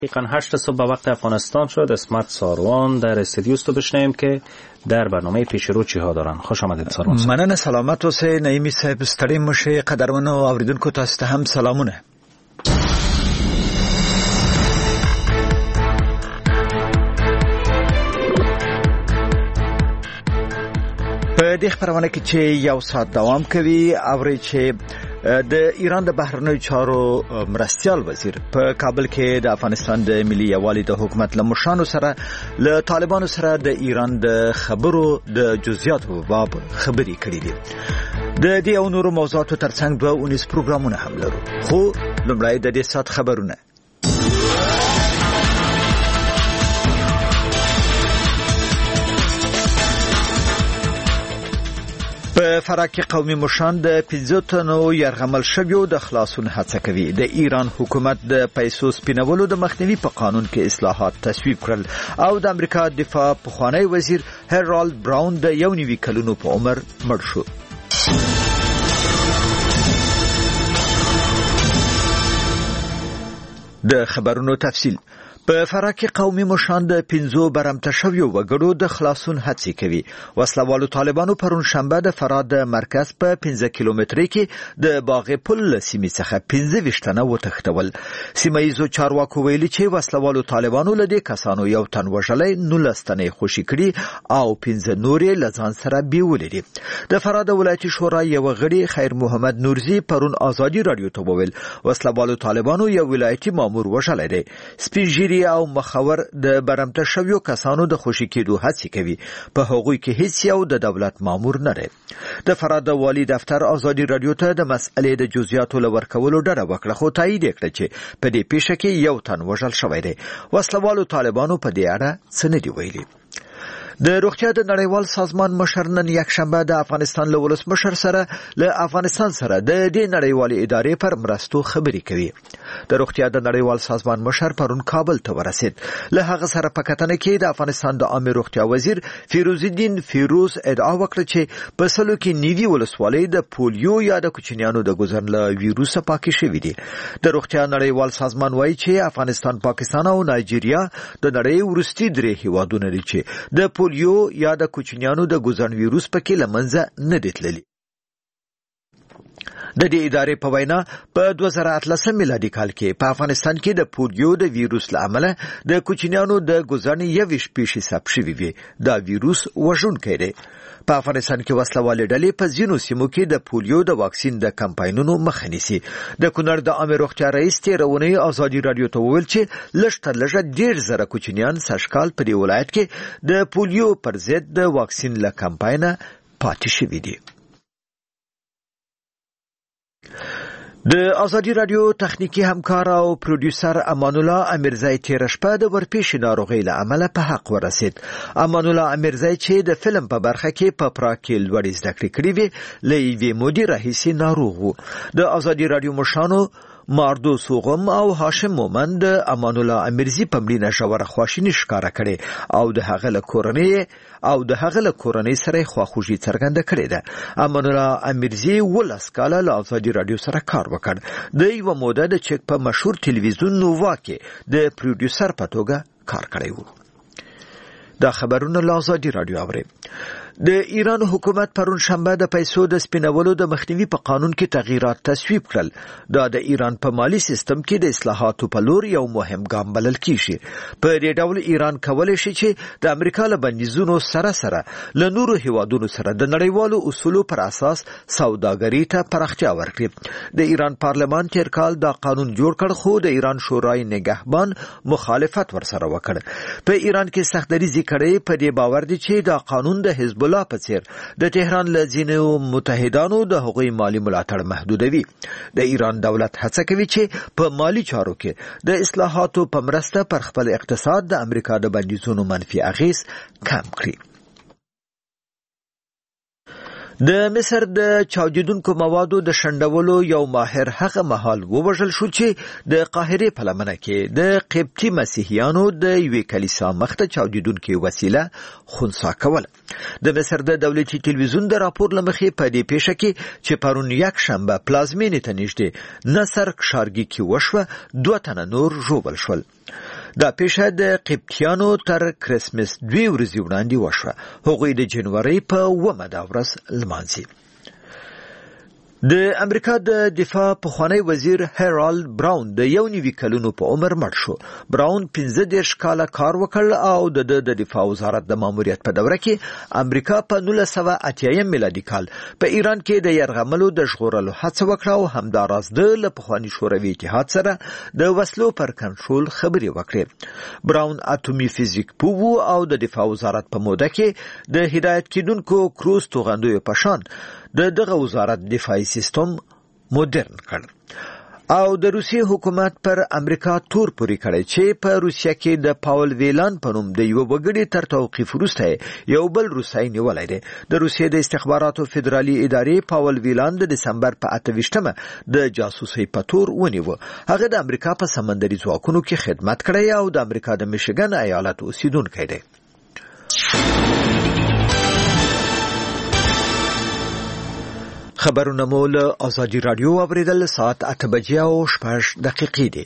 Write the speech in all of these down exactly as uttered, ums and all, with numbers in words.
دقیقاً هشت صبح به وقت افغانستان شد. اسمت ساروان در استودیو است. بشنویم که در برنامه پیش رو چی ها دارن. خوش آمدید ساروان. مننه، سلامت اوسئ. نعیمی صاحب ستړي مشه. قدرمنو اوریدونکو تاسو ته هم سلامونه. په دې خبرونه کې چې یو ساعت دوام کوي اوري چې د ایران د بهرنیو چارو مرستیال وزیر په کابل کې د افغانستان د ملي یووالي د حکومت له مشرانو سره له طالبانو سره د ایران د خبرو د جزئیاتو په باب خبرې کړې دي. د دې او نورو موضوعاتو ترڅنګ دوه اونیز پروګرامونه هم لرو، خو لومړی د دې سات خبرونه. په فراه کې قومي مشران د پنځه تنو یرغمل شویو د خلاصون هڅه کوي. د ایران حکومت د پیسو سپینولو د مخنیوي په قانون کې اصلاحات تصویب کړل او د امریکا دفاع پخوانی وزیر هرالد براون د یو نوي کلونو په عمر مړ شو. د خبرونو تفصیل. په فراه کې قومي مشران د پنځو برمته شویو وګړو د خلاصون هڅې کوي. وسلوالو طالبانو پرون شنبه د فراه د مرکز په پنځه کیلومترۍ کې د باغ پل سیمې څخه پنځه ویشت تنه وتښتول. سیمه ییزو چارواکو ویلي چې وسلوالو طالبانو له دې کسانو یو تن وژلی، نولس تنه خوشي کړي او پنځه نورې له ځان سره بیولې دي. د فراه د ولایتي شورا یو غړي خیر محمد نورزي پرون ازادي رادیو ته وویل وسلوالو طالبانو یو ولایتي مامور وژلی دی. سپین او مخور د برمته شویو کسانو د خوشي کېدو هڅې کوي. په هغوی کې هیڅ یو د دولت مامور نه دی. د فراه د والی دفتر ازادي رادیو ته د مسئلې د جزئیاتو لور کولو ډډه وکړه، خو تایید کړه چې په دې پیښه کې یو تن وژل شوی دی. وسلوالو طالبانو په دې اړه څه نه دی ویلي. د روغتیا د نړیوال سازمان مشر نن یکشنبه د افغانستان له ولسمشر سره له افغانستان سره د دې نړیوالې ادارې پر مرستو خبرې کوي. د روغتیا د نړیوال سازمان مشر پرون کابل ته ورسید. له هغه سره په کتنه کې د افغانستان د عامه روغتیا وزیر فیروز الدین فیروز ادعا وکړه چې په سلو کې نیوي ولسوالۍ د پولیو یا د کوچنیانو د ګزر له ویروس پاکې شوې دي. د روغتیا نړیوال سازمان وایي چې افغانستان، پاکستان او نایجیریا د نړۍ وروستي درې هیوادونه دي چې د پولیو یا د کوچنیانو د ګزن ویروس پکې لمنځه نه دي تللي. د دې ادارې په وینا په دوه زره اتلسم میلادي کال کې په افغانستان کې د پولیو د ویروس له امله د کوچنیانو د ګزن یویشت پیښې ثبت شوې وي. دا ویروس وژونکی دی. په افغانستان کې وسلوالې ډلې په ځینو سیمو کې د پولیو د واکسین د کمپاینونو مخه نیسي. د کونړ د عامه روغتیا رئیس تېره اونۍ ازادي رادیو ته وویل چې لږ تر لږه ډېر زره کوچنیان سږکال په دې ولایت کې د پولیو پر ضد د واکسین له کمپاینه پاتې شوي دي. د ازادي رادیو تخنیکی همکار او پروډوسر امان الله امیرزای تیر شپه د ورپېښې ناروغۍ له امله په حق ورسید. امان الله امیرزای چې د فلم په برخه کې په پراګ کې لوړې زده کړې کړې وې، له یوې مودې راهیسې ناروغ و. د ازادي رادیو مشرانو ماردو سوغم او هاشم مومن د امان الله امیرزی په مړینه ژوره خواشیني ښکاره کړې او د هغه له کورنۍ او د هغه له کورنۍ سره خواخوږي څرګنده کړې ده. امان الله امیرزی ولس کاله له ازادي رادیو سره کار وکړ. د یو موده د چک په مشهور تلویزیون نووا کې د پروډوسر په توګه کار کړی و. دا خبرونه له ازادي رادیو اوري. د ایران حکومت پرون شنبه د پیسو د سپینولو د مخنیوي په قانون کې تغییرات تصویب کړل. دا د ایران په مالی سیستم کې د اصلاحاتو په لور یو مهم ګام بلل کیږي. په دې ډول ایران کولی شي چې د امریکا له بندیزونو سره سره له نورو هیوادونو سره د نړیوالو اصولو پر اساس سوداګري ته پراختیا ورکړي. د ایران پارلمان تیر کال دا قانون جوړ کړ، خو د ایران شورای نگهبان مخالفت ورسره وکړ. په ایران کې سخت دریځي کړي په دې باور دي چې دا قانون د حزب الله په څیر د تهران له ځینو متحدانو د هغوی مالی ملاتړ محدودوي. د ایران دولت هڅه کوي چې په مالی چارو کې د اصلاحاتو په مرسته پر خپل اقتصاد د امریکا د بندیزونو منفي اغیز کم کړي. د مصر د چاودیدونکو موادو د شندولو یو ماهر هغه مهال ووژل شو چې د قاهره په لمنه کې د قبطي مسیحیانو د یوې کلیسا مخته چاودیدونکو وسیله خنثی کول. د مصر د دولتي تلویزیون د راپور لمخې په دې پیښه کې چې پرون یک شنبه پلازمینې ته نږدې نصر کشارګي کې وشوه دوه تنه نور ژوبل شول. دا پیښه د قبطیانو تر کرسمس دوی ورځې وړاندې وشوه. هغوی د جنوري په اوومه دا ورځ لمانځي. د امریکا د دفاع پخوانی وزیر هرالد براون د یو نوي کلونو په عمر مړ شو. براون پنځه دېرش کاله کار وکړ او د د دفاع وزارت د ماموریت په دوره کې امریکا په نولس سوه اتیا میلادي کال په ایران کې د یرغملو د ژغورلو هڅه وکړه او همداراز د له پخوانی شوروي اتحاد سره د وسلو پر کنټرول خبرې وکړې. براون اټومي فزیک پوه او د دفاع وزارت په موده کې د هدایت کیدونکو کروز توغندیو په شان د دغه وزارت دفاعي سیستم مدرن کړ او د روسیې حکومت پر امریکا تور پوري کړی چې په روسیه کې د پاول ویلان په نوم د یو وګړي تر توقیف وروسته یو بل روسای نیولای دی. د روسیې د استخباراتو فدرالي ادارې پاول ویلان د دسمبر په اته ویشتمه د جاسوسي په تور ونیو. هغه د امریکا په سمندري ځواکونو کې خدمت کړی او د امریکا د میشیګن ایالت اوسیدونکی دی. خبرونه مو له آزادي رادیو اوریدل. ساعت اته بجې او شپږ دقیقې دي.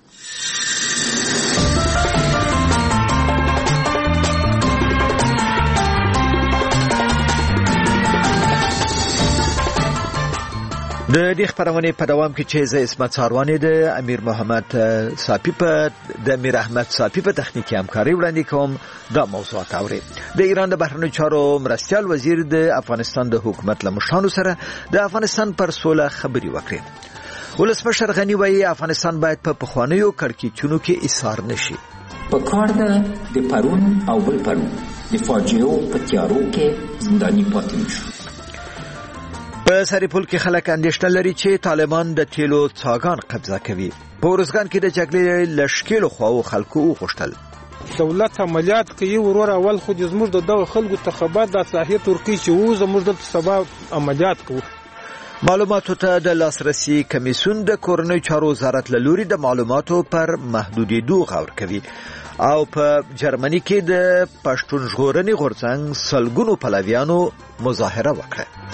د دې خبرونه په دوام کې چې زه اسمت ساروانی د امیر محمد صافی په د امیر احمد صافی په تخنیکی همکاري وړاندې کوم. دا موضوعات اوري. د ایران د بهرنیو چارو مرستیال وزیر د افغانستان د حکومت له مشرانو سره د افغانستان پر سوله خبري وکړي. ولسمشر غنی وایي افغانستان باید په پخوانیو کړکېچونو کې ایثار نشي. په کار ده د پرون او بل پرون د فاجعو په تیارو کې زنداني پاتې نشو. په سریپول کې خلک اندېښنه لري چې طالبان د تیلو څاګان قبضه کوي. په ورزګان کې د جګړې لشکېلو خواو خلکو وغوښتل دولت عملیات کوي ورور اول خو د زموږ د دغه خلکو تخبات د صلاحیت ورکی چې و زموږ د سبا عملیات کوو. معلوماتو ته د لاسرسي کمیسیون د کورنیو چارو وزارت له لوري د معلوماتو پر محدودېدو غور کوي او په جرمني کې د پښتون ژغورنې غورځنګ سلګونو پلویانو مظاهره وکړه.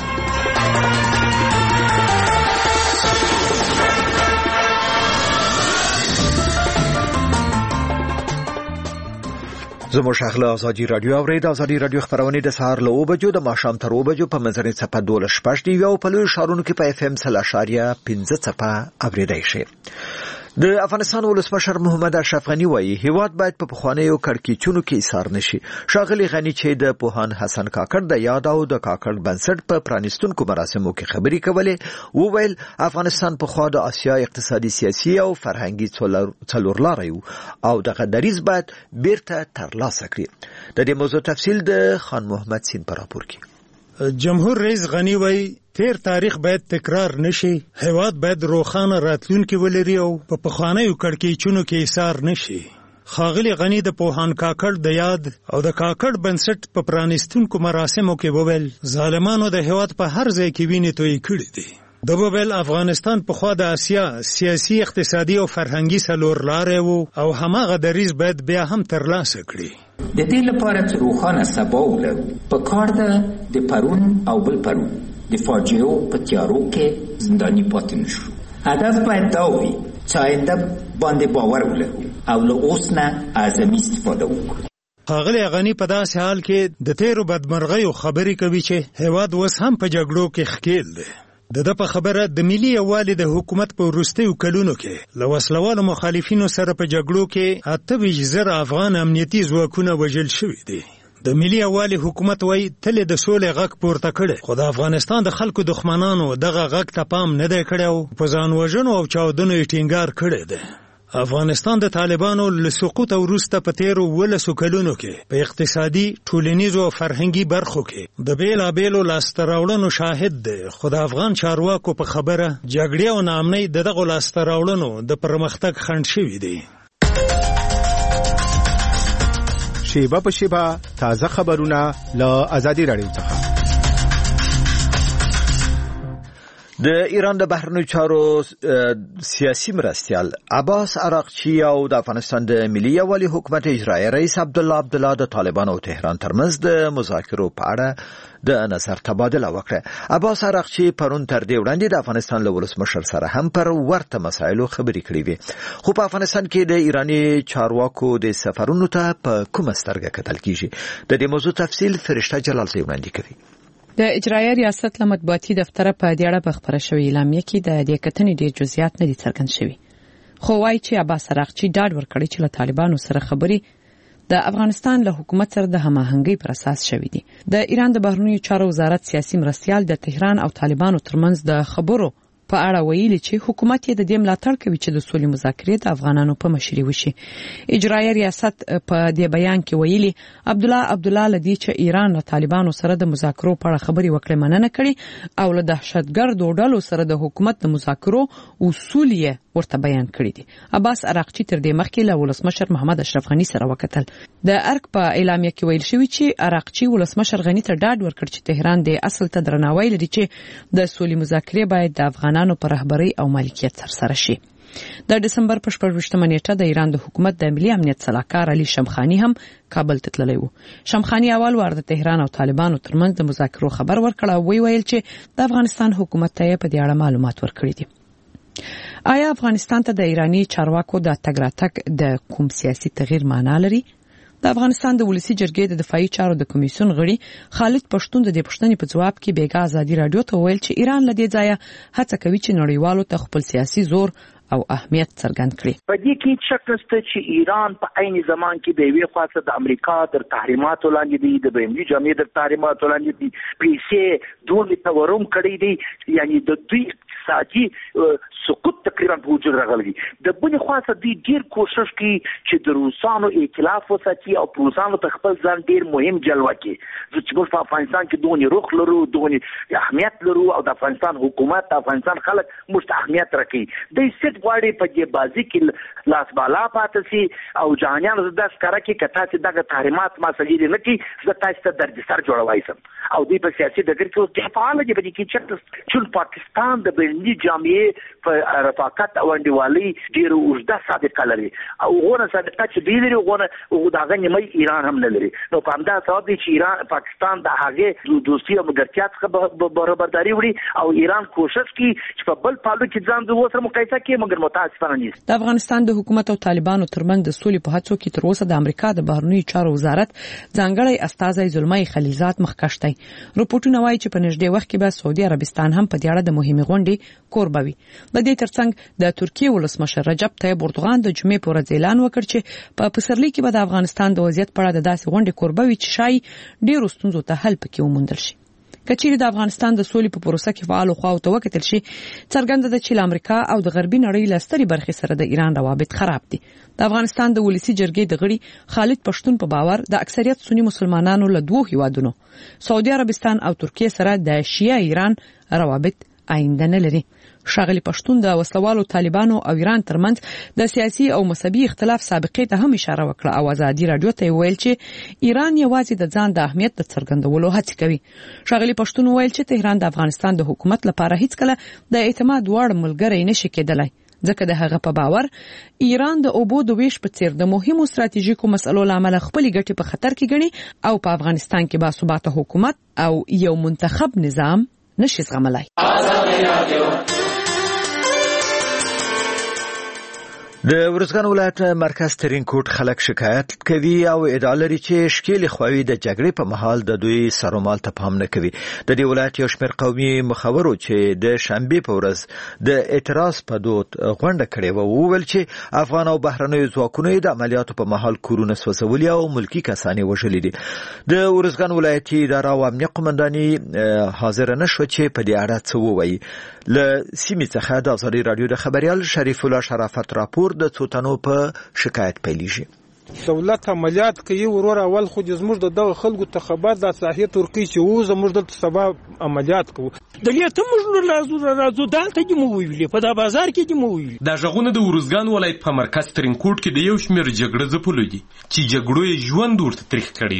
زموږ شغله آزادي رادیو اورید. آزادي رادیو خبرونه د سهار له اوه بجو د ماښام تر اوه بجو په منځنۍ څپه دولس شپږ دی او په لوی ښارونو کې په اف ام سل اشاریه پنځه څپه اوریدای شي. د افغانستان ولسمشر محمد اشرف غنی وایي هیواد باید په پخوانیو کړکېچونو کې ایثار نشي. ښاغلي غنی چې د پوهان حسن کاکړ د یاد او د کاکړ بنسټ په پرانیستونکو مراسمو کې خبرې کولې وویل افغانستان په خوا د اسیا اقتصادي سیاسي او فرهنګي څلورلارې او دغه دریځ باید بیرته ترلاسه کړي. د دې موضوع تفصیل د خان محمد سین پر راپور کې. جمهور رئیس غنی وایي تیر تاریخ باید تکرار نشي. هیواد باید روښانه راتلونکي ولري او په پخوانیو کړکېچونو کې ایثار نشي. ښاغلي غنی د پوهان کاکړ د یاد او د کاکړ بنسټ په پرانیستونکو مراسمو کې وویل ظالمانو د هیواد په هر ځای کې وینې تویې کړې دي. د وویل افغانستان په خوا د اسیا سیاسي اقتصادي او فرهنګي څلورلارې وو او هماغه دریځ باید بیا هم ترلاسه کړي. د دې لپاره چې روښانه سبا ولرو په کار ده د پرون او بل پرون د فاجعو په تیارو کې زنداني پاتې نشو. هدف باید دا وي چې آینده باندې باور ولرو او له اوس نه اعظمي استفاده وکړو. ښاغلی غني په داسې حال کې د تیرو بدمرغیو خبرې کوي چې هیواد اوس هم په جګړو کې ښکېل دی. د ده په خبره د ملي یووالي د حکومت په وروستیو کلونو کې له وسلوالو مخالفینو سره په جګړو کې اته ویشت زره افغان امنیتي ځواکونه وژل شوي دي. د ملي یووالي حکومت وایي تل د سولې غږ پورته کړی خو د افغانستان د خلکو دښمنانو دغه غږ ته پام نه دی کړی او په ځان وژنو او چاودنو یې ټینګار کړی دی. افغانستان د طالبانو له سقوط وروسته په تیرو ولسو کلونو کې په اقتصادي ټولنیزو او فرهنګي برخو کې د بیلابیلو لاسته راوړنو شاهد دی خو د افغان چارواکو په خبره جګړې او ناامنۍ د دغو لاسته راوړنو د پرمختګ خنډ شوي دي. شیبه په شیبه تازه خبرونه له آزادي رادیو څخه. د ایران د بهرنیو چارو سیاسي مرستیال عباس عراقچی او د افغانستان د ملي یووالي حکومت اجرایي رئیس عبدالله عبدالله د طالبان او تهران ترمنځ د مذاکرو په اړه د نظر تبادله وکړه. عباس عراقچی پرون تر دې وړاندې د افغانستان له ولسمشر سره هم پر ورته مسایلو خبرې کړې وې، خو په افغانستان کې د ایراني چارواکو د سفرونو ته په کومه سترګه کتل کیږي؟ د دې موضوع تفصیل فرشته جلال زی وړاندې کوي. د اجرایه ریاست له مطبوعاتي دفتر په دې اړه په خبره شوې اعلامیه کې د دې کتنې ډېر جزئیات نه دي څرګند شوي، خو وايي چې عباس عراقچی ډاډ ورکړی چې له طالبانو سره خبرې د افغانستان له حکومت سره د هماهنګۍ پر اساس شوې دي. د ایران د بهرنیو چارو وزارت سیاسي مرستیال د تهران او طالبانو ترمنځ د خبرو په اړه ویلي چې حکومت یې د دې ملاتړ کوي چې د سولې مذاکرې د افغانانو په مشرۍ وشي. اجرایه ریاست په دې بیان کې ویلي عبدالله عبدالله لدی چې ایران له طالبانو سره د مذاکرو په اړه خبرې وکړې مننه کړي او له دهشتګردو ډلو سره د حکومت د مذاکرو اصول یې ورته بیان کړی دي. عباس عراقچی تر دې مخکې له ولسمشر محمد اشرف غنی سره وکتل. د ارګ په اعلامیه کې ویل شوی چې عراقچی ولسمشر غنی ته ډاډ ورکړ چې تهران د اصل ته درناوی لري چې د سولې مذاکرې باید د افغانانو پر رهبرۍ او مالکیت سرسره شي. د دسمبر په شپږویشتمه نیټه د ایران د حکومت د ملي امنیت سلاکار علي شمخانی هم کابل ته تللی و. شمخانی اول وار د تهران او طالبانو ترمنځ د مذاکرو خبر ورکړ او وی ویل چې د افغانستان حکومت ته په دې اړه معلومات ورکړي دي. آیا افغانستان ته د ایرانی چارواکو د تګ راتګ د کوم سیاسي تغییر معنا لري؟ د افغانستان د ولسی جرګې د دفاعي چارو د کمیسیون غړي خالد پښتون د دې پوښتنې په جواب کې بیګا ازادي رادیو ته ویل چې ایران له دې ځایه هڅه کوي چې نړیوالو ته خپل سیاسي زور او اهمیت څرګند کړي. په دې کې شک نشته چې ایران په عین زمان کې د یوې خاصه د امریکا در تحریماتو لاندې دی، د بینالمللي جامعې در تحریماتو لاندې دی، پیسې دوی تورم کړی دی، یعنی د دوی اقتصادي سقوط تقریبا په وجود راغلی. د بلې خاصه دوی ډیر کوشش کوي چې د روسانو ائتلاف وساتي او روسانو ته خپل ځان ډیر مهم جلوه کړي. چې موږ په افغانستان کې دونې روخ لرو، دونې اهمیت لرو او د افغانستان حکومت د افغانستان خلک موږ ته اهمیت راکړي. دوی ست غواړي په دې بازي کې لاس بالا پاتې سي او جهانیان زده ښکاره کړي که تاسې دغه تحریمات مسلې نه کړي زه تاسې ته دردسر جوړولی سم. او دوی په سیاسي ډګر کې اوس ډېر فعاله دي. په دې کې چېرته چون پاکستان د بینالمللي جامعې په رفاقت او انډیوالۍ ډېره اوږده سابقه لري او هغونه سابقه چې دوی لري هغونه د هغه نیمۍ ایران هم نه لري. نو په همدا سبب دی چې ایران پاکستان د هغې دوستي او ملګرتیا څخه برابرداري وړي او ایران کوشش کوي چې په بل پالو کې ځان د سره مقایسه کوي، مګر متاسفانه نه. د افغانستان د حکومت او طالبانو ترمنځ د سولې په هڅو کې تر اوسه د امریکا د بهرنیو چارو وزارت ځانګړی استازی زلمۍ خلیلزاد مخکښ دی. رپورټونه وایي چې په نږدې وخت کې به سعودي عربستان هم په دې اړه د مهمې غونډې کوربه وي. د دې ترڅنګ د ترکیې ولسمشر رجب طیب اردوغان د جمعې په ورځ اعلان وکړ چې په پسرلي کې به د افغانستان د وضعیت په اړه د داسې غونډې کوربه وي چې شاید ډېرو ستونزو ته حل پکې وموندل شي. کچېرې د افغانستان د سولې په پروسه کې فعال خواو ته وکتل شي، څرګنده ده چې امریکا او د غربي نړۍ له سترې برخې سره د ایران روابط خراب دي. د افغانستان د ولسی جرګې د غړي خالد پښتون په باور د اکثریت سنی مسلمانانو له دوه هیوادونو سعودي عربستان او ترکیه سره د شیعه ایران روابط آینده نه لري. ښاغلي پښتون د وسلوالو طالبانو او ایران ترمنځ د سیاسي او مذهبي اختلاف سابقې ته هم اشاره وکړه او ازادي رادیو ته ویل چې ایران یوازې د ځان د اهمیت د څرګندولو هڅه کوي. ښاغلي پښتون ویل چې تهران د افغانستان د حکومت لپاره هیڅ کله د اعتماد وړ ملګری نشي کېدلی، ځکه د هغه په باور ایران د اوبو د ویش په څیر د مهمو ستراتیژیکو مسلو لامل خپل ګټې په خطر کې ګڼي او په افغانستان کې باثباته حکومت او یو منتخب نظام نشي زغملای. د ورزګان ولایت مرکز ترینکوټ خلک شکایت کوي او ادعا لري چې شکیل خوي د جګړې په محل د دوی سرومال ته پام نه کوي. د دې ولایت یو شمېر قومي مخورو چې د شنبې په ورځ د اعتراض په دود غونډه کړې و وویل چې افغان او بهرنیو ځواکونو د عملیاتو په محل کورونه سوځولي او ملکی کسان وژلي دي. د ورزګان ولایتي اداره او امنیت قومنداني حاضر نه شو چې په دې اړه څه ووایي. له سیمې څخه د ازادي رادیو د خبريال شریف الله شرافت راپور د څوتنو په شکایت پیلیږي. دولت عملیات کوي ورور اول خو زموږ د دغه خلکو ته خبر د صحیح ترکی چې و زموږ د سبب عملیات کوو دلیته موږ راځو راځو دالته کې مو ویلې په دا بازار کې کې مو ویلې. دا ژغونه د ورزګان ولایت په مرکز ترینکوټ کې د یو شمېر جګړه ځپلو دي چې جګړو یې ژوند ورته تاریخ کړی دی.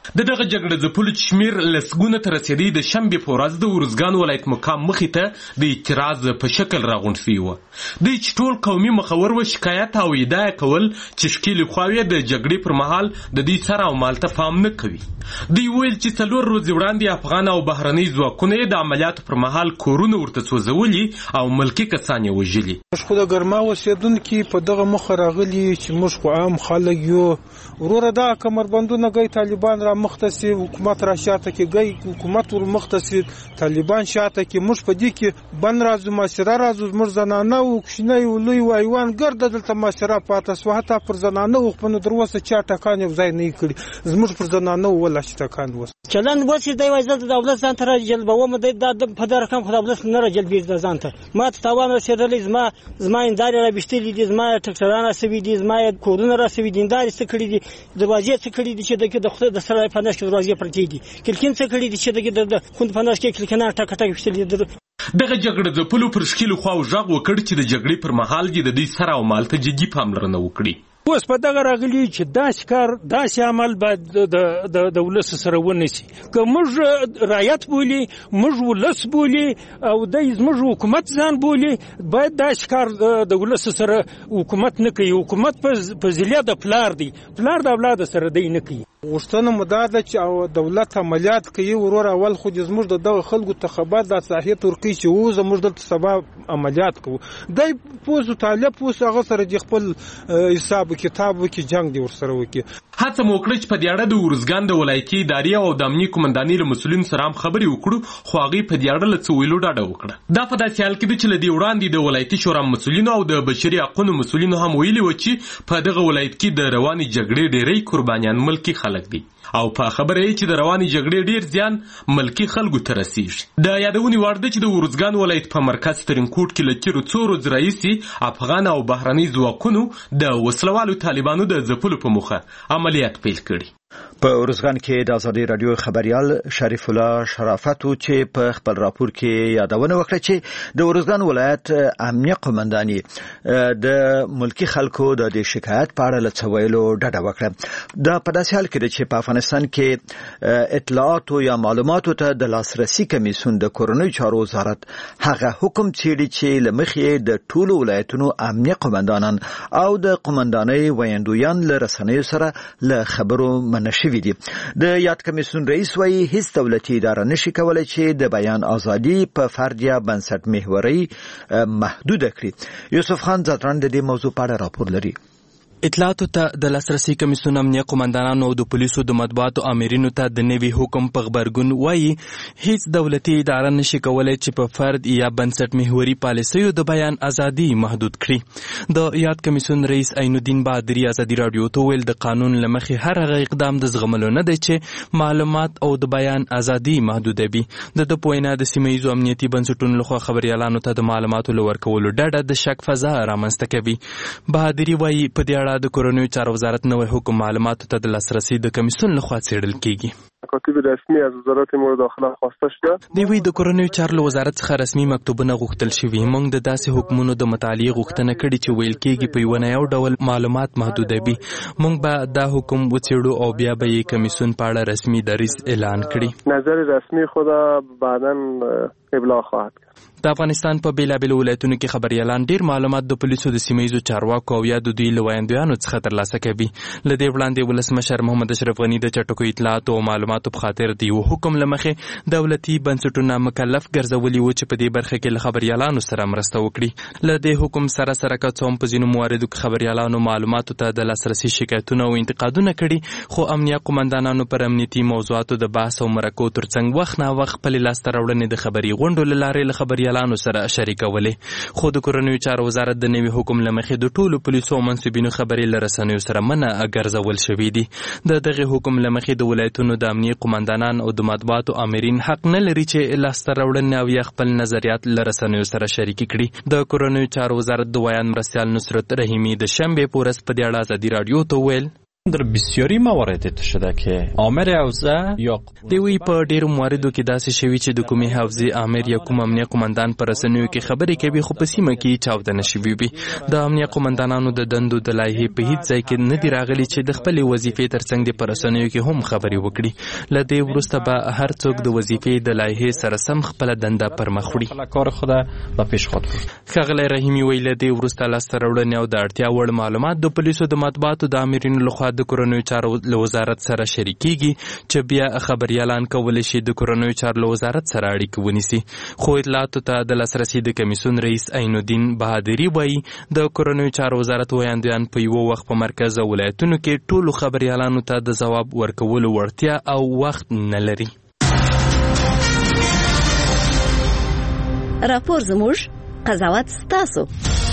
د دغه جګړه ځپلو شمیر لسګونه ته رسېدی د شنبې په ورځ د ارزګان ولایت مقام مخې ته د اعتراض په شکل راغونډ شوي وو. دوی چې ټول قومي مخور و شکایت او ادعا کول چې ښکېلې خواوې د جګړې پر مهال د دوی سر او مال ته پام نه کوي. دوی ویل چې څلور ورځې وړاندې افغان او بهرنۍ ځواکونه یې د عملیاتو پر مهال کورونه ورته سوځولي او ملکي کسان یې وژلي. موږ خو د ګرما اوسېدونکي په دغه مخه راغلي چې موږ خو عام خلک یو. وروره دا کمربندونه کوي طالبان را مختصي حکومت را شاته کې گئی حکومت ور مختصي طالبان شاته کې موږ په دې کې بن راځو مسره راځو موږ زنانه او کښنه یو لوی وایوان ګرځه دلته مسره پاتې سو حتی پر زنانه او خپل دروسه چا ټکان یو ځای نه کړي زموږ پر زنانه ولا چې ټکان وس چلن وسی دی وایي د دولت ځان تر جلبو مده د په در رقم خو دولت نه جلبي ځان تر ما ته تاوان رسیدلی زما زما اندار را بشتلی دي زما ټکسرانه سوي دي زما کورونه را سوي دي اندار څه کړی دي دروازې څه کړی دي چې د خدای د سره پناش دروازې پرتې دي کلکین څه کړی دي چې د خوند پناش کې کلکنه ټک ټک بشتلی دي. دغه جګړه د پلو پر شکل خو ژغ وکړ چې د جګړې پر مهال د دې سره او مال ته جدي پاملرنه وکړي. اوس په دغه راغلی چې داسې کار داسې عمل باید د د ولس سره ونشي که موږ رعایت بولي موږ ولس بولي او د زموږ حکومت ځان بولي باید داسې کار د ولس سره حکومت نه کوي. حکومت په ذریعه د پلار دی پلار د اولاد سره دی نه کوي. غوښتنه مو دا ده چې دولت عملیات کوي ورور اول خو زموږ د دغه خلکو تخبات د صحیح ترکی چې و زموږ د سبب عملیات کوو دای پوسو طالب پوسو هغه سره د خپل حساب کتاب وکي جنگ دی ورسره وکي. هڅه مو وکړه چې په دې اړه د ورزګان د ولایتي ادارې او د امنیتي قومندانۍ له مسؤلینو سره هم خبرې وکړو خو هغوی په دې اړه له څه ویلو ډډه وکړه. دا په داسې حال کې ده چې له دې وړاندې د ولایتي شورا مسؤلینو او د بشري حقونو مسؤلینو هم ویلي وو چې په دغه ولایت کې د روانې جګړې ډېری قربانیان ملکي خلک دي او په خبره یې چې د روانې جګړې ډیر زیان ملکي خلکو ته رسیږي. د یادونې وړ ده چې د ورزګان ولایت په مرکز ترینکوټ کې له تیرو څو ورځو راهیسې افغان او بهرنۍ ځواکونو د وسلوالو طالبانو د ځپلو په موخه عملیات پیل کړي. په ورزګان کې د ازادي رادیو خبريال شریف الله شرافت چې په خپل راپور کې یادونه وکړه چې د ورزګان ولایت امنیه قومنداني د ملکی خلکو د شکایت په اړه لڅویلو ډډه وکړه. دا په داسې حال کې چې په افغانستان کې اطلاعات یا معلومات ته د لاسرسي کمیسیون د کورنۍ چارو وزارت هغه حکم چیري چې لمخې د ټولو ولایتونو امنیه قومندانان او د قومندانۍ ویندویان له رسنیو سره له خبرو نشوي دي. د یاد کمیسیون رئیس وایي هیڅ دولتي اداره نشي کولای چې د بیان ازادي په فرد یا بنسټ محوري محدود کړي. یوسف خان زاتران د دې موضوع په اړه راپور لري. اطلاعاتو ته د لاسرسي کمیسیون امنیه قومندانانو او د پولیسو د مطبوعاتو امرینو ته د نوي حکم په خبرګون وایي هیڅ دولتي اداره نشي کولای چې په فرد یا بنسټ محوري پالیسیو د بیان ازادي محدود کړي. د یاد کمیسیون رئیس عین الدین بهادري ازادي رادیو ته ویل د قانون لمخې هر هغه اقدام د زغملو نه دی چې معلومات او د بیان ازادي محدودوي. د د پوینا د سیمه‌یزو امنیتي بنسټونو لخوا خبريالانو ته د معلوماتو لورکولو ډډه د شک فضا رامنځته کوي. بهادري وایي په دې اړه د کورنیو چارو وزارت نوې حکم معلوماتو ته د لاسرسي د کمیسیون لخوا څېړل کیږي. مکاتب رسمي از وزارت امور داخله خواسته شده. دوی د کورنیو چارو وزارت څخه رسمي مکتوبونه غوښتل شوي. موږ د داسې حکمونو د مطالعې غوښتنه کړې چې ویل کېږي په یو نه یو ډول معلومات محدودوي. موږ به دا حکم وڅېړو او بیا به یې کمیسیون په اړه رسمي دریځ اعلان کړي. نظر رسمي خود بعداً ابلاغ خواهد کرد. د افغانستان په بیلابیلو ولایتونو کې خبريالان ډیر معلومات د پولیسو د سیمه‌یزو چارواکو او یا د دوی له ویاندویانو څخه ترلاسه کوي. له دې وړاندې ولسمشر محمد اشرف غني د چټکو اطلاعاتو او معلوماتو په خاطر د یو حکم له مخې دولتي بنسټونه مکلف ګرځولي و چې په دې برخه کې له خبريالانو سره مرسته وکړي. له دې حکم سره سره که څوم په ځینو مواردو کې خبريالانو معلوماتو ته د لاسرسي شکایتونه او انتقادونه کړي خو امنیه قومندانانو پر امنیتي موضوعاتو د بحث او مرکو ترڅنګ وخت نه وخت خپل لاسته راوړنې د خبري غونډو له لارې له خبريالانو سره شریکولې. خو د کورنیو چارو وزارت د نوي حکم له مخې د ټولو پولیسو او منصبینو خبرې له رسنیو سره منع ګرځول شوي دي. د دغه حکم له مخې د ولایتونو د امنیه قومندانان او د مطبوعاتو امرین حق نه لري چې لاسته راوړنې او یا خپل نظریات له رسنیو سره شریک کړي. د کورنیو چارو وزارت د ویان مرستیال نصرت رحیمي د شنبې په ورځ په دې اړه ازادي رادیو ته ویل در بسیاری موارد شده که آمر حوزه یا دوی په ډیرو مواردو کې داسې شوي چې د کومې حوزې آمر یا کوم امنیه قومندان پر رسنیو کې خبرې کوي خو په سیمه کې چاودنه شوي وي. د امنیه قومندانانو د دندو د لایحې په هیڅ ځای کې نه دي راغلي چې د خپلې وظیفې ترڅنګ د پر رسنیو کې هم خبرې وکړي. له دې وروسته به هر څوک د وظیفې د لایحې سره سم خپله دنده پر مخ وړي. کار خود به پیش خود برد. ښاغلی رحیمي وایي له دې وروسته لاسته راوړنې او د اړتیا وړ معلومات د پولیسو د مطبوعاتو د امرینو لخوا د کورنیو چارو له وزارت سره شریکېږي چې بیا خبریالان کولی شي د کورنیو چارو له وزارت سره اړیکه ونیسي. خو اطلاعاتو ته د لاسرسي د کمیسیون رئیس عین الدین بهادري وایي د کورنیو چارو وزارت ویاندویان په یو وخت په مرکز او ولایتونو کې ټولو خبریالانو ته د ځواب ورکولو وړتیا او وخت نه لري. راپور زموږ قضاوت ستاسو.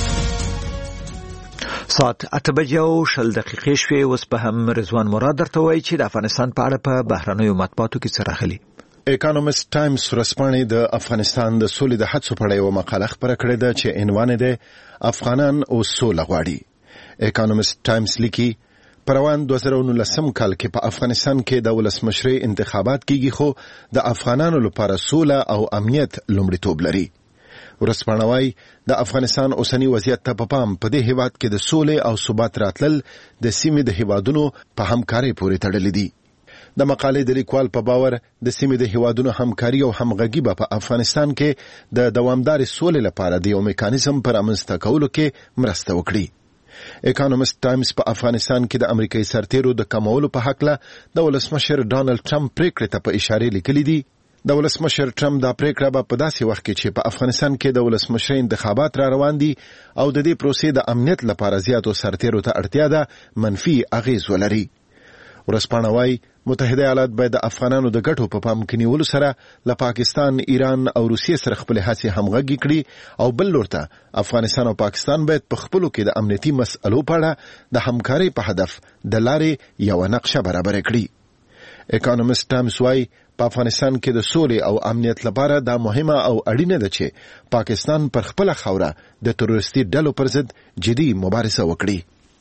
ساعت اته بجې او شل دقیقې شوې. اوس به هم رضوان مراد درته وایي چې د افغانستان په اړه په بهرنیو مطبوعاتو کې څه راغلي. اکانومست ټایمز ورځپاڼې د افغانستان د سولې د هڅو په اړه یوه مقاله خپره کړې ده چې عنوان یې دی افغانان اوس سوله غواړي. اکانومست ټایمز لیکي په روان دوه زره نولسم کال کې په افغانستان کې د ولسمشرۍ انتخابات کیږي خو د افغانانو لپاره سوله او امنیت لومړیتوب لري. ورځپاڼه وايي د افغانستان اوسنی وضعیت ته په پام په دې هیواد کې د سولې او ثبات راتلل د سیمې د هیوادونو په همکارۍ پورې تړلي دي. د مقالې د لیکوال په باور د سیمې د هیوادونو همکاري او همغږي به په افغانستان کې د دوامدارې سولې لپاره د یو میکانیزم پر رامنځته کولو کې مرسته وکړي. اکانومست ټایمز په افغانستان کې د امریکایي سرتیرو د کمولو په هکله د ولسمشر ډانلډ ټرمپ پریکړې ته په اشاره لیکلي دي. د ولسمشر ټرمپ دا پریکړه به په داسې وخت کې چې په افغانستان کې د ولسمشرۍ انتخابات را روان دي او د دې پروسې د امنیت لپاره زیاتو سرتیرو ته اړتیا ده منفي اغیز ولري. ورځپاڼه وايي متحده ایالات باید د افغانانو د ګټو په پام کې نیولو سره له پاکستان، ایران او روسیې سره خپل هڅې همغږي کړي او بل لور ته افغانستان او پاکستان باید په خپلو کې د امنیتي مسئلو په اړه د همکارۍ په هدف د لارې یوه نقشه برابره کړي. اکانومست ټایمز وايي په افغانستان کې د سولې او امنیت لپاره دا مهمه او اړینه ده چې پاکستان پر خپله خاوره د تروریستي ډلو پر ضد جدي مبارزه وکړي.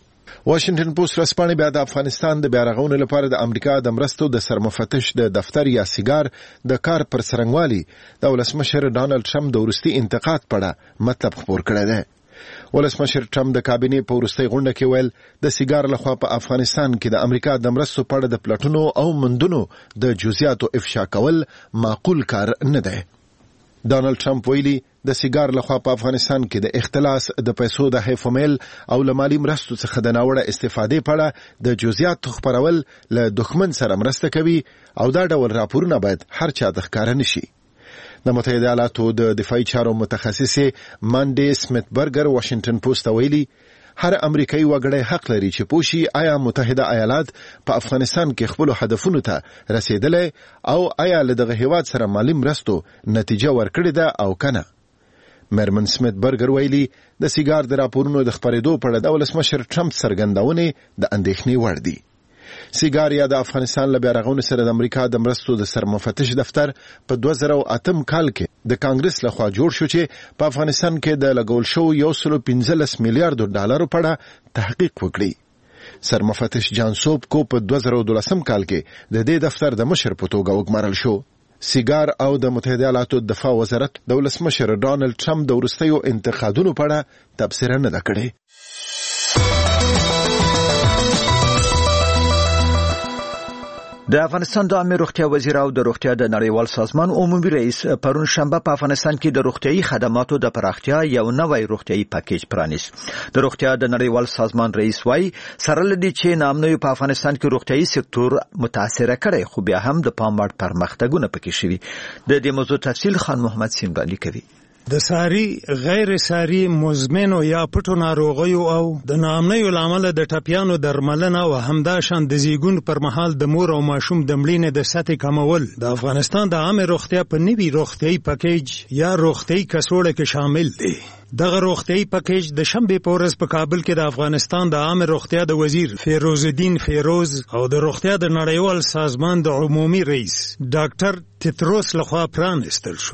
واشنگټن پوسټ ورځپاڼه بیا د افغانستان د بیارغونې لپاره د امریکا د مرستو د سرمفتش د دفتر یا سیګار د کار پر څرنګوالي د ولسمشر ډانلډ ټرمپ د وروستي انتقاد په اړه مطلب خپور کړی دی. ولسمشر ټرمپ د کابینې په وروستۍ غونډه کې ویل د سیګار لخوا په افغانستان کې د امریکا د مرستو په اړه د پلټنو او موندنو د جزئیاتو افشا کول معقول کار نه دی. ډانلډ ټرمپ ویلي د سیګار لخوا په افغانستان کې د اختلاس د پیسو د حیفومیل او له مالي مرستو څخه د ناوړه استفادې په اړه د جزئیاتو خپرول له دښمن سره مرسته کوي او دا ډول راپورونه باید هر چا ته ښکاره نشي. د متحده ایالاتو د دفاعي چارو متخصصې مانډي سمیت برګر واشنگټن پوسټ ته ویلي هر امریکایي وګړی حق لري چې پوښي آیا متحده ایالات په افغانستان کې خپل هدفونو ته رسیدلی او آیا له دغه هیواد سره مالي مرستو نتیجه ورکړې ده او کنه. مرمن سمیت برګر ویلي د سیګار د راپورونو د خپرېدو په اړه د ولسمشر ټرمپ څرګندونې د اندېښنې وړ دي. سیګار یا د افغانستان له بیارغونې سره د امریکا د مرستو د سرمفتش دفتر په دوه زره اتم کال کې د کانګرس لخوا جوړ شو چې په افغانستان کې د لګول شو یو سل پنځلس میلیارډ ډالرو په اړه تحقیق وکړي. سرمفتش جان سوب کو په دوه زره دولسم کال کې د دې دفتر د مشر په توګه وګمارل شو. سیګار او د متحده ایالاتو دفاع وزارت د ولسمشر ډانلډ ټرمپ د وروستیو انتقادونو په اړه تبصره نه ده کړې. د افغانستان د عامه روغتیا وزیر او د روغتیا د نړیوال سازمان عمومي رئیس پرون شنبه په افغانستان کې د روغتیايي خدماتو د پراختیا یو نوی روغتیايي پاکیج پرانیست. د روغتیا د نړیوال سازمان رئیس وایي سره لدی چې نامنوي په افغانستان کې روغتیايي سکتور متاثر کړي خو بیا هم د پام وړ پرمختګونه پکې شوي. د دې موضوع تفصیل خان محمد سین وړاندې کوي. د ساری غیر ساری مزمنو یا پټو ناروغیو او د نامنیو لامل د ټپیانو درملنه او همداشان د زیګون پر مهال د مور او ماشوم د مړینې د سطح کمول د افغانستان د عامه روغتیا په نوي روغتیايي پاکیج یا روغتیايي کڅوړه کې شامل دی. دغه روغتیايي پاکیج د شنبه په ورځ په کابل کې د افغانستان د عامه روغتیا د وزیر فیروز الدین فیروز او د روغتیا د نړیوال سازمان د عمومي رئیس ډاکټر تیتروس لخوا پرانستل شو.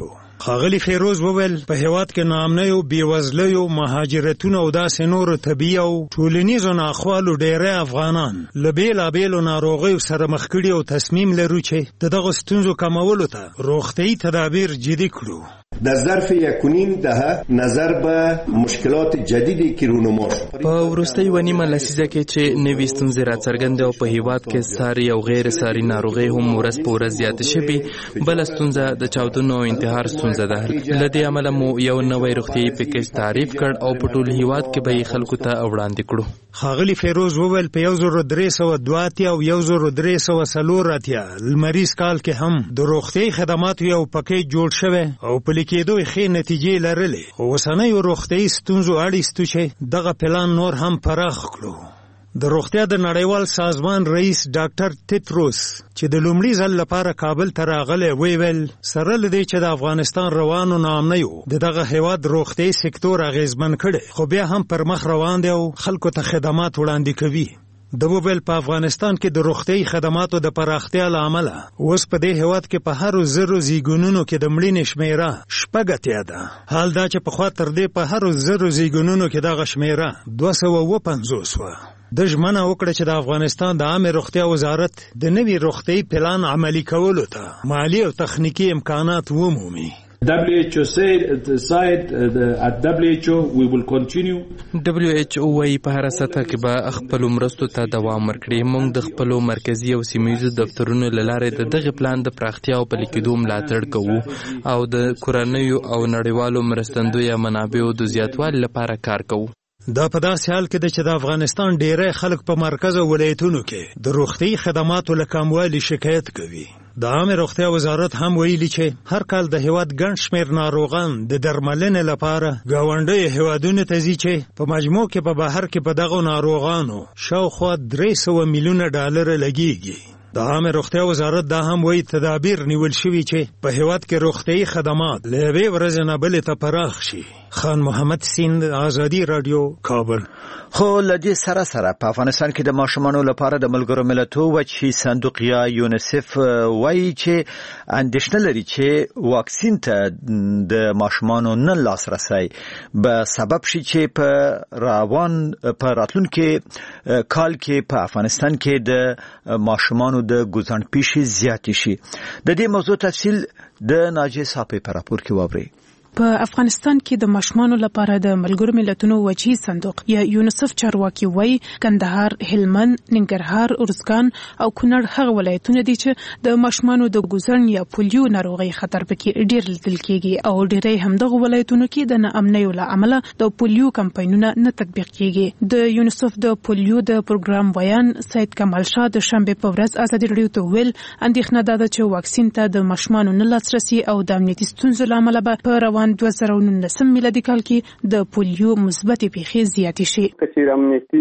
ښاغلي فیروز وویل په هیواد کې ناامنیو بېوزلیو مهاجرتونو او داسې نورو طبیعي او ټولنیزو ناخوالو ډېری افغانان له بېلابېلو ناروغیو سره مخ کړي او تصمیم لرو چې د دغو ستونزو کمولو ته روغتیایي تدابیر جدي کړو. در ظرف یک و نیم دهه نظر به مشکلات جدیدی که رونما شد په وروستۍ و نیمه لسیزه کې چې نوې ستونزې راڅرګندې او په هیواد کې ساري او غیر ساري ناروغۍ هم ورځ په ورځ زیاتې شوې. بله ستونزه د چاودنو او انتحار ستونزه ده. له دې امله مو یو نوی روغتیایي پیکج تعریف کړ او په ټول هیواد کې به یې خلکو ته وړاندې کړو. ښاغلي فیروز وویل په یو زرو درې سوه دوه اتیا او یو زرو درې سوه څلور اتیا لمریز کال کې هم د روغتیایي خدماتو یو پکیج جوړ شوی او پلي کېدو یې ښې نتیجې لرلې. خو اوسنیو روغتیایي ستونزو اړ ایستو چې دغه پلان نور هم پراخ کړو. د روغتیا د نړیوال سازمان رئیس ډاکټر تیتروس چې د لومړي ځل لپاره کابل ته راغلی ویل سره له دې چې د افغانستان روانو ناامنیو د دغه هیواد روغتیایي سکتور اغیزمن کړی خو بیا هم پر مخ روان دی او خلکو ته خدمات وړاندې کوي. د وویل په افغانستان کې د روغتیایي خدماتو د پراختیا له امله اوس په دې هیواد کې په هرو زرو زیږونونو کې د مړینې شمیره شپږ اتیا ده. حال دا چې پخوا تر دې په هرو زرو زیږونونو کې دغه شمیره دوه سوه اووه پنځوس وه. د ژمنه وکړه چې د افغانستان د عامې روغتیا وزارت د نوي روغتیایي پلان عملي کولو ته مالي او تخنیکي امکانات ومومي. W H O said said at W H O we will continue. W H O وايي په هر سطح کې به خپل مرستو ته دوام ورکړي. موږ د خپل مرکزی او سیمایي دفترونو لاره د دغه پلان د پراختیا او پلي کېدو ملاتړ کوو او د کورنیو او نړیوالو مرستندویه منابعو د زیاتوالي لپاره کار کوو. دا په داسې حال کې ده چې د افغانستان ډیری خلک په مرکز او ولایتونو کې د روغتیایي خدماتو له کموالي شکایت کوي. د عامې روغتیا وزارت هم ویلي چې هر کال د هیواد ګڼ شمېر ناروغان د درملنې لپاره ګاونډیو هیوادونو ته ځي چې په مجموع کې په بهر کې په دغو ناروغانو شاوخوا درې سوه میلیونه ډالره لګیږي. د عامې روغتیا وزارت دا هم وایي تدابیر نیول شوي چې په هیواد کې روغتیایي خدمات له یوې ورځې نه بلې ته پراخ شي. خان محمد سیند، آزادي راډیو، کابل. خو له دې سره سره په افغانستان کې د ماشومانو لپاره د ملګرو ملتونو وچی صندوق یا یونیسف وایي چې اندېښنه لري چې واکسین ته د ماشومانو نه لاسرسی به سبب شي چې په روان په راتلونکي کال کې په افغانستان کې د ماشومانو د ګوزڼ پیښې زیاتې شي. د دې موضوع تفصیل د ناجیه صاحب په راپور کې واورئ. په افغانستان کې د ماشومانو لپاره د ملګرو ملتونو وچی صندوق یا یونیسف چارواکي وایي کندهار، هلمند، ننګرهار، ارزګان او کونړ هغه ولایتونه دي چې د ماشومانو د ګوزڼ یا پولیو ناروغي خطر پکې ډیر لیدل کیږي او ډیری همدغه ولایتونو کې د ناامنیو له امله د پولیو کمپاینونه نه تطبیق کیږي. د یونیسف د پولیو د پروګرام ویان سید کمال شاه د شنبه په ورځ آزادي راډیو ته ویل اندېښنه ده چې واکسین ته د ماشومانو نه لاسرسي او د امنیتي ستونزو له امله به په روان دوه زره نولس میلادي کال کې د پولیو مثبتې پیښې زیاتې شي. چې امنیتي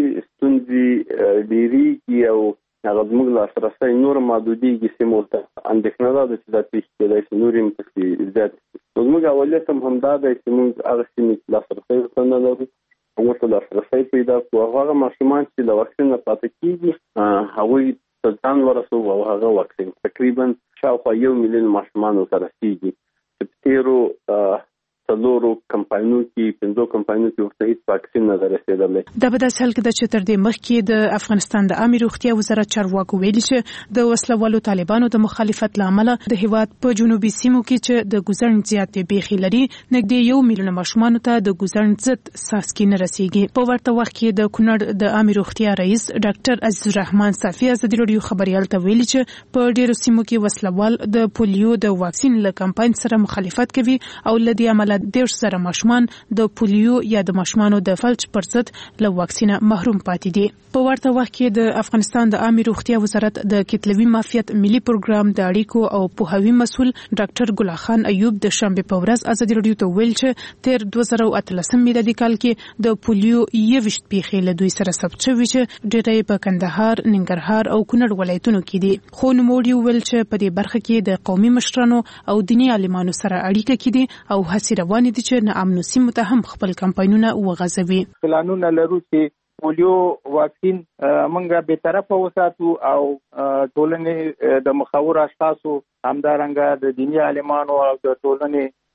ستونزې ډېرېږي او هغه زموږ لاسرسی نور محدودېږي سیمو ته اندېښنه ده چې دا پیښې کېدای شي نور هم پکې زیات شي. زموږ اولویت هم همدا دی چې موږ هغه سیمې چې لاسرسی ورته نه لرو هغو ته لاسرسی پیدا کړو. هغه ماشومان چې له واکسین نه پاتې کېږي هغوی ته ځان ورسوو او هغه واکسین تقریبا شاوخوا یو میلیون ماشومان ورته رسېږي چې په تېرو څلورو کمپاینونو کې پنځو کمپاینونو کې ورته هیڅ واکسین نه دی رسېدلی. دا په داسې حال کې ده چې تر دې مخکې د افغانستان د عامې روغتیا وزارت چارواکو ویلي چې د وسله والو طالبانو د مخالفت له امله د هیواد په جنوبي سیمو کې چې د ګوزڼ زیاتې بیخي لري نږدې یو میلیون ماشومانو ته د ګوزڼ ضد څاڅکي نه رسېږي. په ورته وخت کې د کونړ د عامې روغتیا رئیس ډاکټر عزیز الرحمن صافي ازادي راډیو خبریال ته ویلي چې په ډېرو سیمو کې وسله وال د پولیو د واکسین له کمپاین سره مخالفت کوي او له دې امله دېرش زره ماشومان د پولیو یا د ماشومانو د فلج پر ضد له واکسینه محروم پاتې دي. په ورته وخت کې د افغانستان د عامې روغتیا وزارت د کتلوي معافیت ملي پروګرام د اړیکو او پوهاوي مسؤل ډاکټر ګل خان ایوب د شنبه په ورځ ازادي راډیو ته ویل چې تیر دوه زره اتلس میلادي کال کې د پولیو یوویشت پیښې له دوی سره ثبت شوې چې ډېری په کندهار، ننګرهار او کونړ ولایتونو کې دي. خو نوموړي ویل چې په دې برخه کې د قومي مشرانو او دیني عالمانو سره اړیکه کې دي او هڅې روانې دي چې نه امنو سیمو ته هم خپل کمپاینونه وغځوي. پلانونه لرو چې پولیو واکسین موږ به طرفه وساتو او ټولنې د مخاور اشخاصو همدارنګه د دیني عالمانو او د ټولنې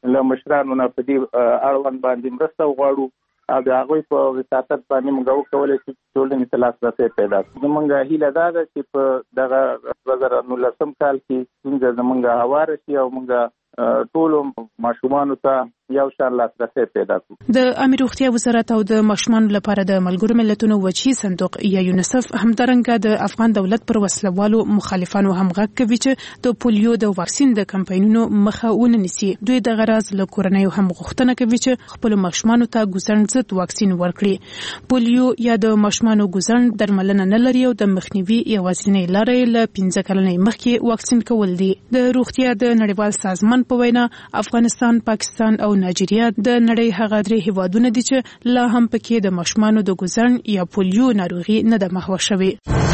له مشرانو نه په دې اړوند باندې مرسته وغواړو او د هغوی په وساطت باندې موږ وکولی شو چې ټولنې ته لاسرسی پیدا کړو. زموږ هیله دا ده چې په دغه دوه زره نولسم کال کې ستونزه زموږ هواره شي او موږ ټولو ماشومانو ته یو شان لاسرسی پیدا کړو. د عامه روغتیا وزارت او د ماشومانو لپاره د ملګرو ملتونو وجهي صندوق یا یونیسف همدارنګه د افغان دولت پر وسلوالو مخالفانو هم غږ کوي چې د پولیو د واکسین د کمپاینونو مخه ونیسي. دوی د غرض له کورنۍ هم غوښتنه کوي چې خپل ماشومانو ته ګوزڼ ضد واکسین ورکړي. پولیو یا د ماشومانو ګوزڼ درملنه نه لري او د مخنیوي یوازینۍ لارې له پنځه کلنۍ مخکې واکسین کول دي. د روغتیا د نړیوال سازمان په وینا افغانستان، پاکستان او نایجیریا د نړۍ هغه درې هیوادونه دي چې لا هم پکې د ماشومانو د ګوزڼ یا پولیو ناروغي نه ده مخ شوې.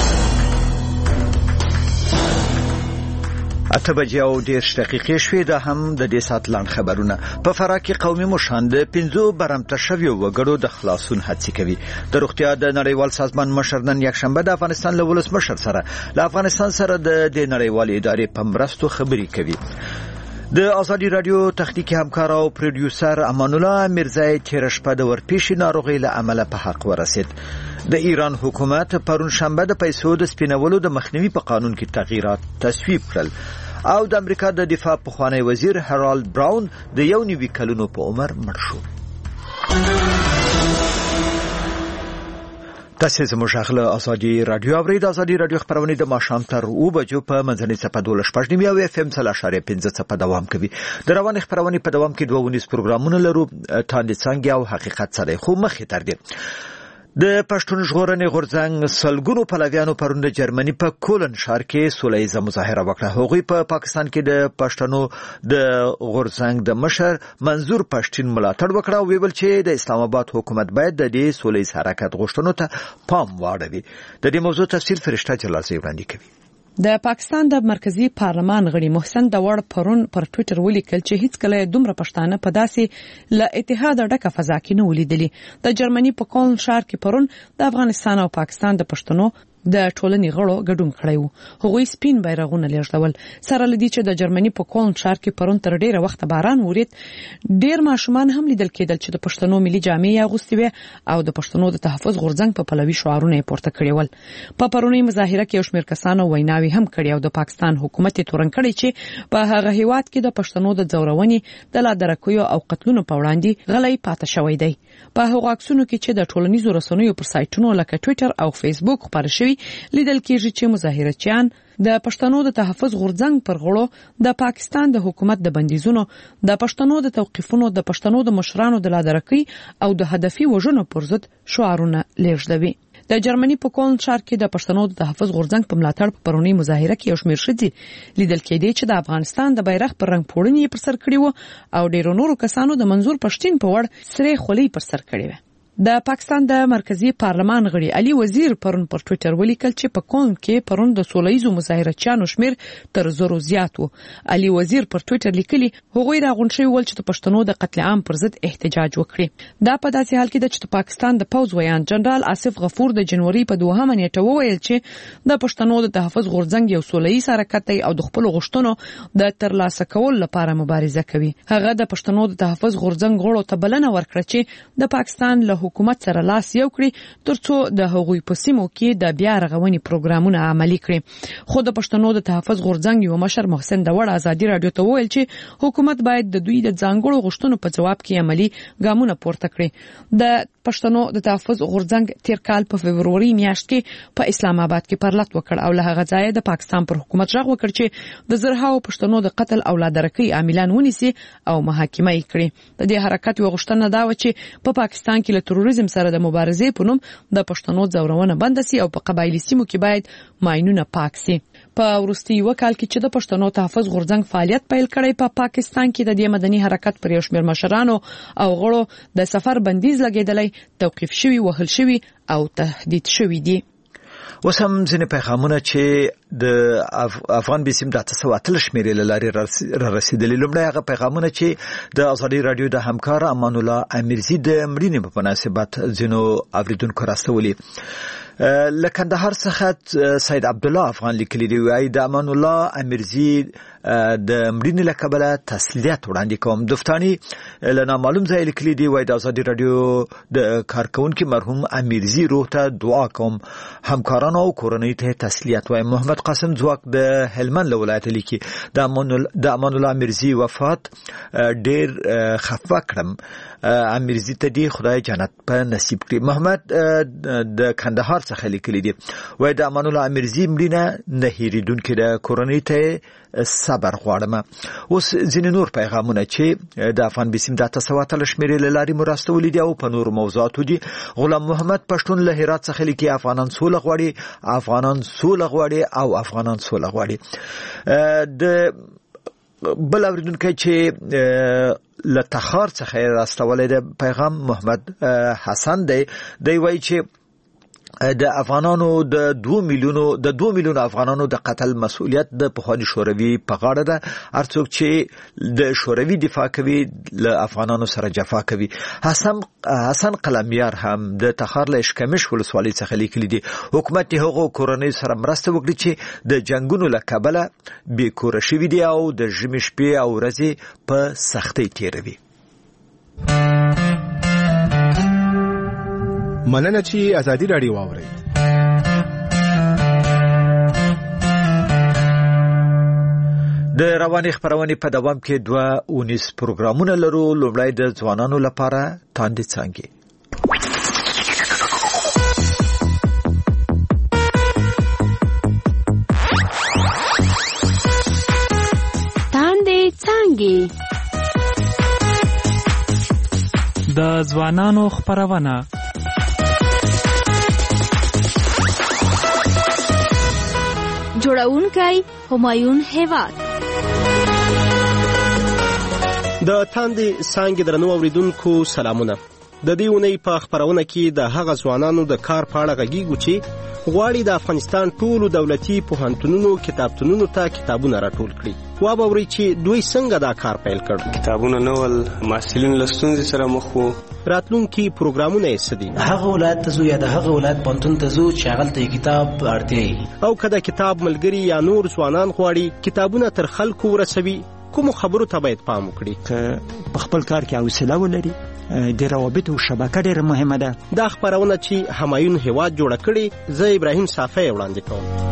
اته بجې او ډېرش دقیقې شوې. دا هم د دې ساعت لاند خبرونه. په فراه کې قومي مشران د پنځو برمته شویو وګړو د خلاصون هڅې کوي. د روغتیا د نړیوال سازمان مشر نن یکشنبه د افغانستان له ولسمشر سره له افغانستان سره د دې نړیوالې ادارې په مرستو خبرې کوي. د ازادي رادیو تخنیکی همکار او پروډوسر امان الله میرزای تیر شپه د ورپېښې ناروغۍ له امله په حق ورسید. د ایران حکومت پرون شنبه د پیسو د سپینولو د مخنیوي په قانون کې تغییرات تصویب کړل او د امریکا د دفاع پخوانی وزیر هرالد براون د یو نوي کلونو په عمر مړ شو. تاسو زموږ غږ ازادي رادیو اورید. ازادي رادیو خبرونه د ماښام تر اوه بجو په منځنۍ صفحه دولس شپږ نیمه او اف ام څلور اشاریه پنځه صفحه دوام کوي. د روان خبرونه په دوام کې دوه ونیس پروګرامونه لرو، تاندې څنګه او حقیقت سره خو مخې تر دې. د پښتون ژغورنې غورځنګ سلګونو پلویانو پرون د جرمني په کولن ښار کې سوله ییزه مظاهره وکړه. هغوی په پا پاکستان کې د پښتنو د غورځنګ د مشر منظور پښتين ملاتړ وکړ او ویل چې د اسلام آباد حکومت باید د دې سوله ییز حرکت غوښتنو ته پام واړوي. د دې موضوع تفصیل فرشته جلالزی وړاندې کوي. د پاکستان د مرکزی پارلمان غړي محسن داوړ پرون پر ټوئیټر ولیکل چې هیڅ کله دومره پښتانه په داسې ل اتحاد ډکه فضا کې نه ولیدلی. د جرمني په کولن ښار کې پرون د افغانستان او پاکستان د پښتنو د ټولنې غړو ګډون کړی وو. هغوی سپین بیرغونه لېږدول. سره لدی چې د جرمني په کولن ښار کې پرون تر ډیره وخت باران ورید. ډیر ماشومان هم لیدل کېدل چې د پښتنو ملي جامې اغوستي وي او د پښتنو د تحفظ غورځنګ په پلوي شعارونه پورته کړي ول. په پرونی مظاهره کې یو شمېر کسانو ویناوي هم کړي او د پاکستان حکومت تورن کړي چې په هغه هیواد کې د پښتنو د ځورونې د لادرکوي او قتلونو په وړاندې غلې پاتې شوی دی. په هغه عکسونو کې چې د ټولنیزو رسنیو پر سایټونو لکه ټوئیټر او فیسبوک خبر شوی لیدل کېږي چې مظاهرچیان د پښتنو د تحفظ غورځنګ پر غړو د پاکستان د حکومت د بندیزونو، د پښتنو د توقیفونو، د پښتنو د مشرانو د لادرکۍ او د هدفي وژنو پر ضد شعارونه لېږدوي. د جرمني په کولن ښار کې د پښتنو د تحفظ غورځنګ په ملاتړ په پرونی مظاهره کې یو شمېر ښځې لیدل کېدې چې د افغانستان د بیرغ پر رنګ پوړنی پر سر کړی وو او ډیرو نورو کسانو د منظور پښتين په وړ سرې خولۍ پر سر کړې وې. د پاکستان د مرکزی پارلمان غړي علي وزیر پرون پر ټوئیټر ولیکل چې په کولن کې پرون د سولهیزو مظاهرچیانو شمیر تر زرو زیات وو. علي وزیر پر ټوئیټر لیکلي هغوی راغونډ شوي ول چې د پښتنو د قتل عام پر ضد احتجاج وکړي. دا په داسې حال کې ده چې د پاکستان د پوز ویان جنرال آصف غفور د جنوري په دوهمه نیټه وویل چې د پښتنو د تحفظ غورځنګ یو سولهیز حرکت دی او د خپل غوښتنو د ترلاسه کولو لپاره مبارزه کوي. هغه د پښتنو د تحفظ غورځنګ غړو ته بلنه ورکړه چې د پاکستان له حکومت سره لاس یو کړي ترڅو د هغوی په سیمو کې د بیا رغونې پروګرامونه عملي کړي. خو د پښتنو د تحفظ غورځنګ یو مشر محسن داوړ ازادي رادیو ته وویل چې حکومت باید د دوی د ځانګړو غوښتنو په جواب کې عملي ګامونه پورته کړي. د پښتنو د تحفظ غورځنګ تیر کال په فبروري میاشت کې په اسلام آباد کې پرلط وکړ او له هغه ځایه د پاکستان پر حکومت ژغ وکړ چې د زرهاو پښتنو د قتل او لادرکۍ عاملان ونیسي او محاکمه یې کړي. د دې حرکت یو غوښتنه دا و چې په پاکستان کې له تروریزم سره د مبارزې په نوم د پښتنو ځورونه بند سي او په قبایلی سیمو کې باید ماینونه پاک سي. په وروستي وکال کې چې د پښتنو تحفظ غورځنګ فعالیت پیل کړی په پا پاکستان کې د دې مدني حرکت پر یو شمېر مشرانو او غړو د سفر بندیز لګیدلی، توقیف شوی، وهل شوی او تهدید شوی دي. اوس هم ځینې پیغامونه چې د افغان بیسیم د اته سوه اتلس شمېرې له لارې را رسېدلي. لومړی هغه پیغامونه چې د ازادي راډیو د همکار امان الله امیرزي د مړینې په مناسبت ځینو اوریدونکو راستولي. له کندهار څخه سید عبد الله افغان لیکلی دی وايي د امان الله امیرزی د مړینې له کبله تسلیت وړاندې کوم. دفتانی له نامعلوم ځای لیکلی دی وايي د ازادي رادیو د کارکونکو مرحوم امیرزی روح ته دعا کوم، همکارانو او کورنۍ ته تسلیت وایم. محمد قاسم ځواک د هلمند ولایت لیکي د امان الله امیرزی وفات ډیر خفه کړم، امیرزی ته دی خدای جنت په نصیب کړي. محمد د کندهار څخه لیکلی دی وايي د امان الله امیرزی مړینه نه هېریدونکې ده، کورنۍ ته صبر غواړم. اوس ځینې نور پیغامونه چې د افغان بیسیم د تسوات له شمیرې له لارې مرستولې دي او په نور موضوعاتو دي. غلام محمد پښتون له هرات څخه لیکي افغانان سوله غواړي، افغانان سوله غواړي او افغانان سوله غواړي. د بل اوریدونکو چې له تخار څخه راستولې د پیغام محمد حسن دی دی وایي چې د افغانانو د دوه میلیونو د دوه میلیونو افغانانو د قتل مسؤلیت د پخوانی شوروي په غاړه ده. هر څوک چې د شوروي دفاع کوي له افغانانو سره جفا کوي. حسن حسن قلمیار هم د تخار له اشکمش ولسوالۍ څخه لیکلی دی حکومت هغه کورنۍ سره مرسته وکړي چې د جنگونو له کبله بې کوره شوي دي او د ژمي شپې او ورځې په سختۍ تیروي. مننه چې ازادي راډیو واورئ. د رواني خبرونه په دوام کې دوه اونیس پروګرامونه لرو. لومړی د ځوانانو لپاره تاندې څنګه تاندې څنګه د ځوانانو خبرونه جوړونکی همایون هیواد. د تاندې څنګه درنو اوریدونکو سلامونه. د دې اونۍ په خبرونه کې د هغه ځوانانو د کار په اړه غږیږو چې غواړي د افغانستان ټولو دولتي پوهنتونونو کتابتونونو ته کتابونه راټول کړي. وابوري چې دوی څنګه دا کار پیل کړ. کتابونه نول محصلین له ستونزې سره مخ وو. راتلونکي پروګرامونه یې څه دي؟ هغه ولایت ته ځو یا د هغه ولایت پوهنتون ته ځو چې هغلته کتاب اړتیا او که د کتاب ملګري یا نور ځوانان غواړي کتابونه تر خلکو ورسوي، کومو خبرو ته باید پام وکړي؟ که په خپل کار کې حوصله ولري، د روابطو شبکه ډېره مهمه ده. دا خبرونه چې همایون هیواد جوړه کړي، زه ابراهیم صافی وړاندې کوم.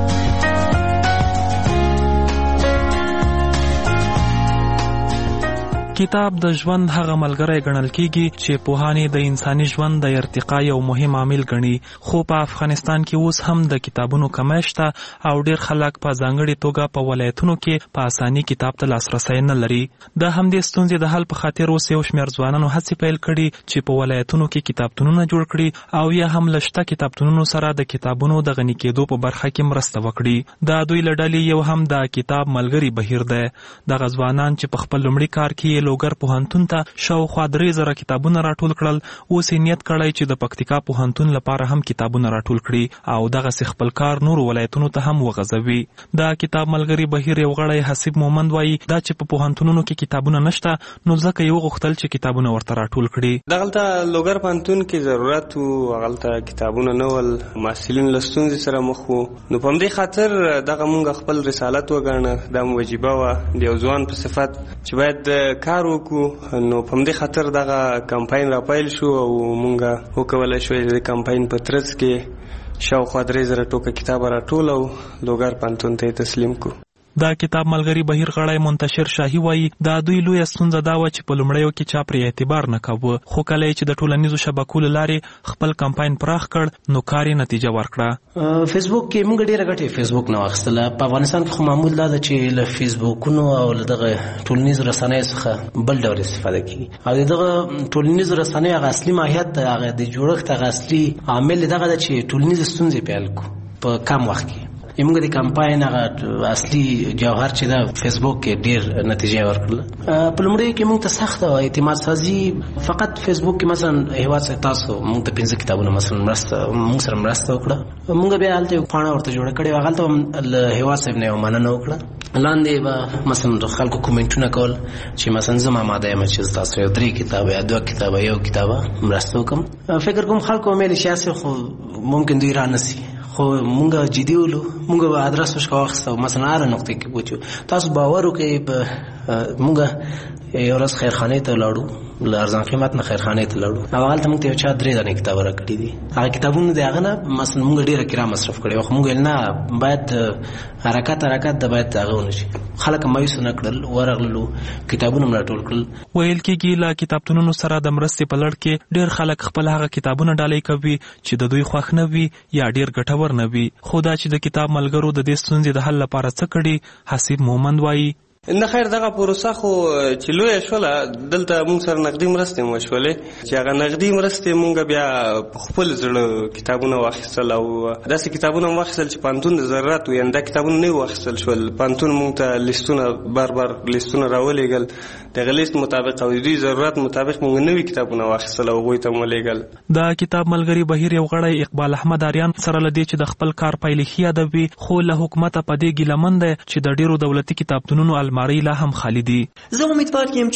کتاب د ژوند هغه ملګری ګڼل کیږي چې پوهانې د انساني ژوند د ارتقا یو مهم عامل ګڼي. خو په افغانستان کې اوس هم د کتابونو کمی شته او ډېر خلک په ځانګړې توګه په ولایتونو کې په اساني کتاب ته لاسرسی نه لري. د همدې ستونزې د حل په خاطر اوس یو شمېر ځوانانو هڅې پیل کړي چې په ولایتونو کې کتابتونونه جوړ کړي او یا هم له شته کتابتونونو سره د کتابونو د غني کېدو په برخه کې مرسته وکړي. د دوی له ډلې یو هم د کتاب ملګري بهیر دی. دغه ځوانان چې په خپل لومړي کار کې لوګر پوهنتون ته شاوخوا درې زره کتابونه راټول کړل، اوس یې نیت کړی چې د پکتیکا پوهنتون لپاره هم کتابونه راټول کړي او دغسې خپل کار نورو ولایتونو ته هم وغځوي. د کتاب ملګري بهیر یو غړی حسیب مومند وایي دا چې په پوهنتونونو کې کتابونه نشته نو ځکه یې وغوښتل چې کتابونه ورته راټول کړي. دغلته لوګر پوهنتون کې ضرورت و، هغلته کتابونه نه ول، محصلین له ستونزې سره مخ وو. نو په همدې خاطر دغه مونږ خپل رسالت وګاڼه، دا مو وجیبه وه د یو ځوان په صفت چې باید کار وکړو. نو په همدې خاطر دغه کمپاین را پیل شو او مونږ وکولی شو د کمپاین په ترڅ کې شاوخوا درې زره ټوکه کتاب راټول او لوګر پوهنتون ته یې تسلیم کړو. دا کتاب ملګری بهیر غړی منتشر شاهي وایي دا دوی لویه ستونزه دا وه چې په لومړیو کې چا پرې اعتبار نه کوه، خو کله چې د ټولنیزو شبکو له لارې خپل کمپاین پراخ کړ نو کار یې نتیجه ورکړه. فیسبوک کې موږ ډېره ګټې فیسبوک نه واخیستله. په افغانستان کې خو معمول دا ده چې له فیسبوکونو او له دغه ټولنیزو رسنیو څخه بل ډول استفاده کیږي او د دغه ټولنیزو رسنیو هغه اصلي ماهیت هغه د جوړښت هغه اصلي عامل دغه ده چې ټولنیزې ستونزې پیل کړو په کم وخت کې. موږ د کمپاین هغه اصلي جوهر چې دا فیسبوک کې ډیر نتیجه ورکړل. په لومړي کې موږ ته سخت اعتماد سازي فقط فیسبوک کې مثلا هیواد سره تاسو موږ ته پنځه کتابونه مثلا مرسته موږ سره مرسته وکړه. موږ بیا هلته یو پاڼه ورته جوړه کړې هغه ته هیواد صاحب نه مننه وکړه. لاندې به مثلا خلکو کومنټونه کول چې مثلا زما ماده یم چې تاسو یو درې کتاب یا دوه کتاب یو کتاب مرسته وکم. فکر کوم خلکو مې شاسه خو ممکن دوی را نسی خو مونږه جدي ولو مونږه به ادرس وشکو واخستو مثلا هر نقطه کې پوښتو تاسو باور وکړئ مونږه یو ورځ خیرخانه ته لاړو لارزان قیمت نه خیرخانه ته لاړو او هغه ته مونږ ته یو چا درې دانه کتاب راکړي دي. هغه کتابونه دی هغه نه مثلا مونږ ډیره کرا مصرف کړي خو مونږ نه باید حرکت حرکت د باید هغه ونشي. خلک مایوس نه کړل ورغلو کتابونه مراټول کړل. ویل کېږي لا کتابتونونو سره د مرستې په لړ کې ډیر خلک خپل هغه کتابونه ډالۍ کوي چې د دوی خوښ نه وي یا ډیر ګټور نه وي. خو دا چې د کتاب ملګرو د دې ستونزې د حل لپاره څه کړي حسیب مومند وایي نه خیر دغه پروسه خو چې لوی شوله دلته موږ سره نقدي مرستې مو شولې چې هغه نقدي مرستې موږ بیا خپل زړه کتابونه واخیستل او داسې کتابونه واخیستل چې پانتون د ضرورت وي دا کتابونه نه واخیستل شول. پانتون موږ ته لیستونه بار بار لیستونه راولېږل دغه لیست مطابق او دوی ضرورت مطابق موږ نوي کتابونه واخیستل او هغوی ته مو لېږل. دا کتاب ملګري بهیر یو غړی اقبال احمد آریان سره له دې چې د خپل کار پایلې ښې یادوي خو له حکومته په دې ګیلمن دی چې د ډیرو دولتي کتابتونونو المارۍ لا هم خالی دي. زه امیدوار یم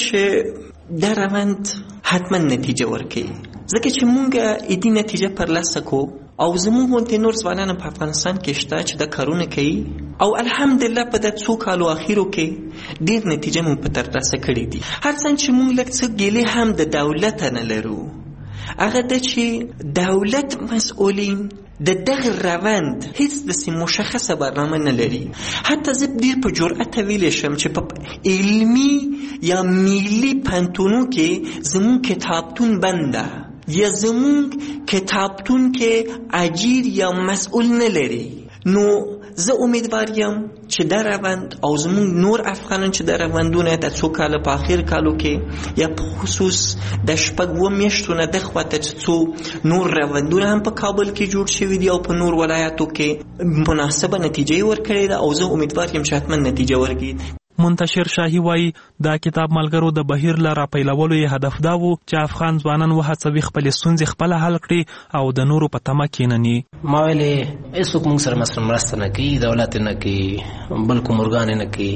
چې دا روند حتما نتیجه ورکوي ځکه چې مونږ ایدي نتیجه پرلاسه کو او زموږ غونډې نور ځوانان په افغانستان کې شته چې دا کارونه کوي او الحمدلله په د څو کالو اخیرو کې ډیر نتیجه مونږ په ترلاسه کړې دي. هر څنګه چې مونږ لږ څه ګیلې هم د دولت نه لرو هغه د چې دولت مسؤلین د دغه روند هیڅ داسې مشخصه برنامه نه لري. حتی زه ډېر په جرأت ویلی شم چې په علمي یا ملي پوهنتونو کې زموږ کتابتون بنده یا زموږ کتابتون کې اجیر یا مسئول نه لري. نو زه امیدوار یم چې دا روند او زموږ نور افغانان چې دا روندونه د څو کاله په آخر کالو کې یا په خصوص د شپږ اووه میاشتو نه دخواته چې څو نور روندونه هم په کابل کې جوړ شوي دي او په نور ولایاتو کې مناسبه نتیجه یې ورکړې ده او زه امیدوار یم چې حتما نتیجه ورکړي. منتشر شاهي وایي دا کتاب ملګرو د بهیر له راپیلولو یې هدف دا و چې افغان ځوانان وهڅوي خپلې ستونزې خپله حل کړي او د نورو په تمه کښېنني. ما ویلې هېڅوک موږ سره مثلا مرسته نه کوي دولت نه کوي بل کوم ارګان نه کوي.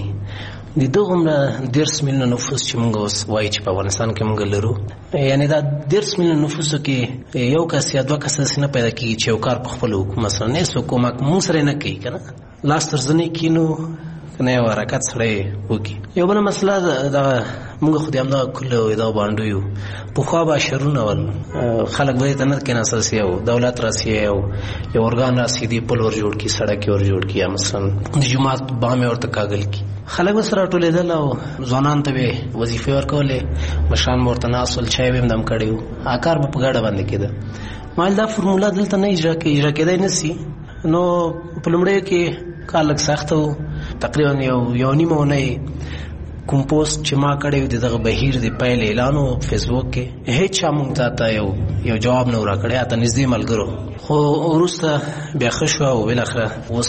د دغه عمره دیرس میلیونه نفوس چې موږ اوس وایي چې په افغانستان کې موږ لرو یعنی دا دیرس میلیونه نفوسو کې یو کس یا دوه کس داسې نه پیدا کېږي چې یو کار په خپل وکړو مثلا هېڅوک کومک موږ سره نه کوي که نه لاس تر زنې کښېنو کنه یو حرکت سړی وکړي. یو بله مسله دغه موږ خو د همدغه کلو دا بانډو یو پخوا به شرونه ول خلک به دې ته نه کېناستل سي او دولت راسي او یو ارګان راسي دې پل ور جوړ کړي سړک ور جوړ کړي یا مثلا د جومات بامې ورته کاږل کړي خلک به سره راټولېدل او ځوانانو ته به یې وظیفې ورکولې مشران به ورته ناست ول چای به یې هم دم کړی و هغه کار به په ګډه باندې کېده. ما دا فرموله دلته نه اجرا کې اجرا کېدی نه سي نو په لومړیو کې کار لږ سخت و تقریبا یو یو نیمه اونۍ کوم پوسټ چې ما کړی و د دغه بهیر د پیل اعلان و فیسبوک کې هیڅ چا موږ ته یو یو جواب نه راکړی اته نږدې ملګرو خو وروسته بیا ښه شوه او بالاخره اوس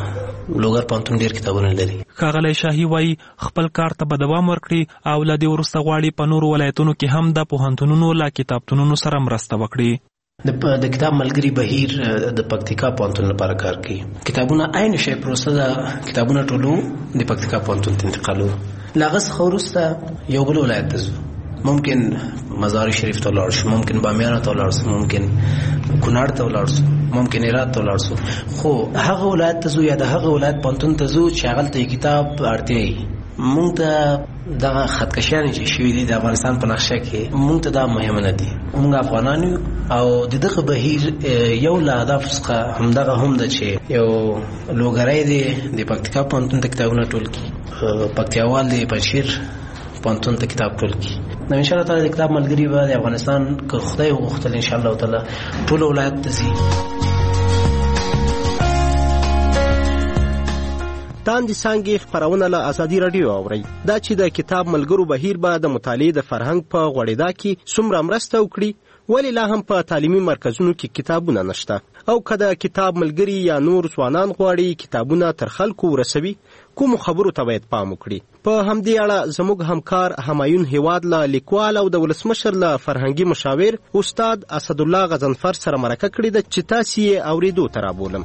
لوګر پوهنتون ډېر کتابونه لري. ښاغلی شاهي وایي خپل کار ته به دوام ورکړي او له دې وروسته غواړي په نورو ولایتونو کې هم د پوهنتونونو له کتابتونونو سره مرسته وکړي. د کتاب ملګري بهیر د پکتیکا پوهنتون لپاره کار کوي. کتابونه عین شی پروسه ده کتابونه ټولو د پکتیکا پوهنتون ته انتقالو. له هغه څخه وروسته یو بل ولایت ته ځو ممکن مزار شریف ته ولاړ شو ممکن بامیان ته ولاړ شو ممکن کونړ ته ولاړ شو ممکن هرات ته ولاړ شو خو هغه ولایت ته ځو یا د هغه ولایت پوهنتون ته ځو چې هغلته کتاب اړتیا وي. مونږ ته دغه خطکشیانې چې شوي دي د افغانستان په نقشه کې مونږ ته دا مهمه نه دي. مونږ افغانان یو او د دغه بهیر یو له اهدافو څخه همدغه هم ده چې یو لوګری دی د پکتیکا پوهنتون ته کتابونه ټول کړي پکتیاوال دی پنجشیر پوهنتون ته کتاب ټول کړي. نو انشاءالله تعالی د کتاب ملګري به د افغانستان که خدای وغوښتل انشاءالله تعالی ټول ولایت ته ځي. تاندې څانګې خپرونه له ازادي راډیو اورئ. دا چې د کتاب ملګرو بهیر به د مطالعې د فرهنګ په غوړېدا کې څومره مرسته وکړي ولې لا هم په تعلیمي مرکزونو کې کتابونه نشته او که د کتاب ملګري یا نور ځوانان غواړي کتابونه تر خلکو ورسوي کوم خبرو ته باید پام وکړي. په همدې اړه زموږ همکار همایون هیواد له لیکوال او د ولسمشر له فرهنګي مشاور استاد اسدالله غضنفر سره مرکه کړې ده چې تاسې یې اورېدو ته رابولم.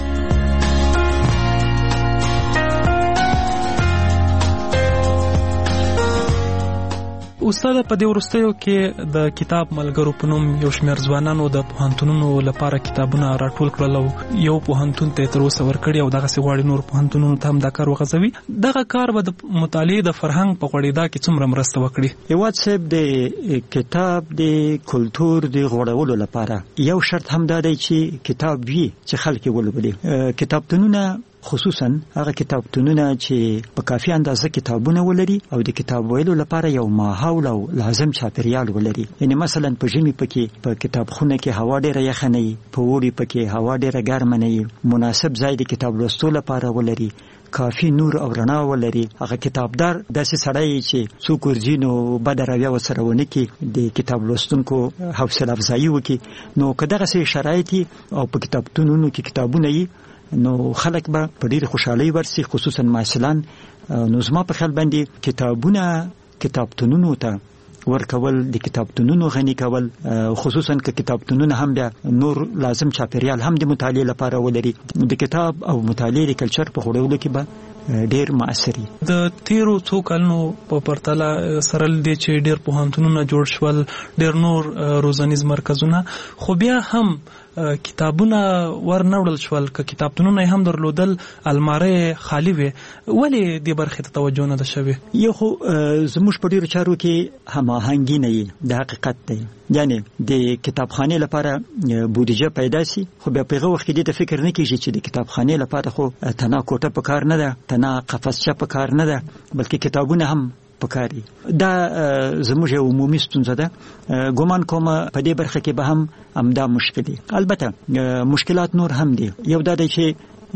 استاد په دې وروستیو کې د کتاب ملګرو په نوم یو شمېر ځوانانو د پوهنتونونو لپاره کتابونه راټول کړل او یو پوهنتون ته یې تر اوسه ورکړي او دغسې غواړي نور پوهنتونونو ته هم دا کار وغځوي. دغه کار به د مطالعې د فرهنګ په غوړېدا کې څومره مرسته وکړي؟ هیواد صاحب د کتاب د کلتور د غوړولو لپاره یو شرط هم دا دی چې کتاب وي چې خلک یې ولولي. کتابتونونه خصوصا هغه کتابتونونه چې په کافي اندازه کتابونه ولري او د کتاب ویلو لپاره یو ماحول او لازم چاپیریال ولري. یعنی مثلا په ژمي پکې په کتابخونه کې هوا ډیره یخه نه وي، په اوړي پکې هوا ډیره ګرمه نه وي، مناسب ځای د کتاب لوستلو لپاره ولري، کافي نور او رڼا ولري. هغه کتابدار داسې سړی چې څوک ورځي نو بده رویه ورسره ونه کړي، د کتاب لوستونکو حوصله افزایي وکړي. نو که دغسې شرایط او په کتابتونونو کې کتابونه وي نو خلک به په ډېر خوشحالۍ ورسي، خصوصا محصلان. نو زما په خیال باندې کتابونه کتابتونونو ته ورکول، د کتابتونونو غني کول، خصوصا که کتابتونونه هم بیا نور لازم چاپیریال هم د مطالعې لپاره ولري، د کتاب او مطالعې د کلچر په غوړولو کې به ډېر مؤثري. د تیرو څو کلونو په پرتله سره لدې چې ډېر پوهنتونونه جوړ شول، ډېر نور روزنیز مرکزونه، خو بیا هم کتابونه ور نه وړل شول. که کتابتونونه هم درلودل الماره خالی وي، ولې دې برخې ته توجه نه ده شوې؟ یو خو زموږ په ډېرو چارو کې هماهنګي نه وي، د حقیقت دی. یعنی د کتابخانې لپاره بودیجه پیدا سي، خو بیا په هغه وخت کې دې ته فکر نه کېږي چې د کتابخانې لپاره خو تنها کوټه په کار نه ده، تنها قفسچه په کار نه ده، بلکې کتابونه هم پکاري. دا زموږ یو عمومي ستونزه ده. ګومان کوم په دې برخه کې به هم همدا مشکل دي. البته مشکلات نور هم دي. یو دا دی چې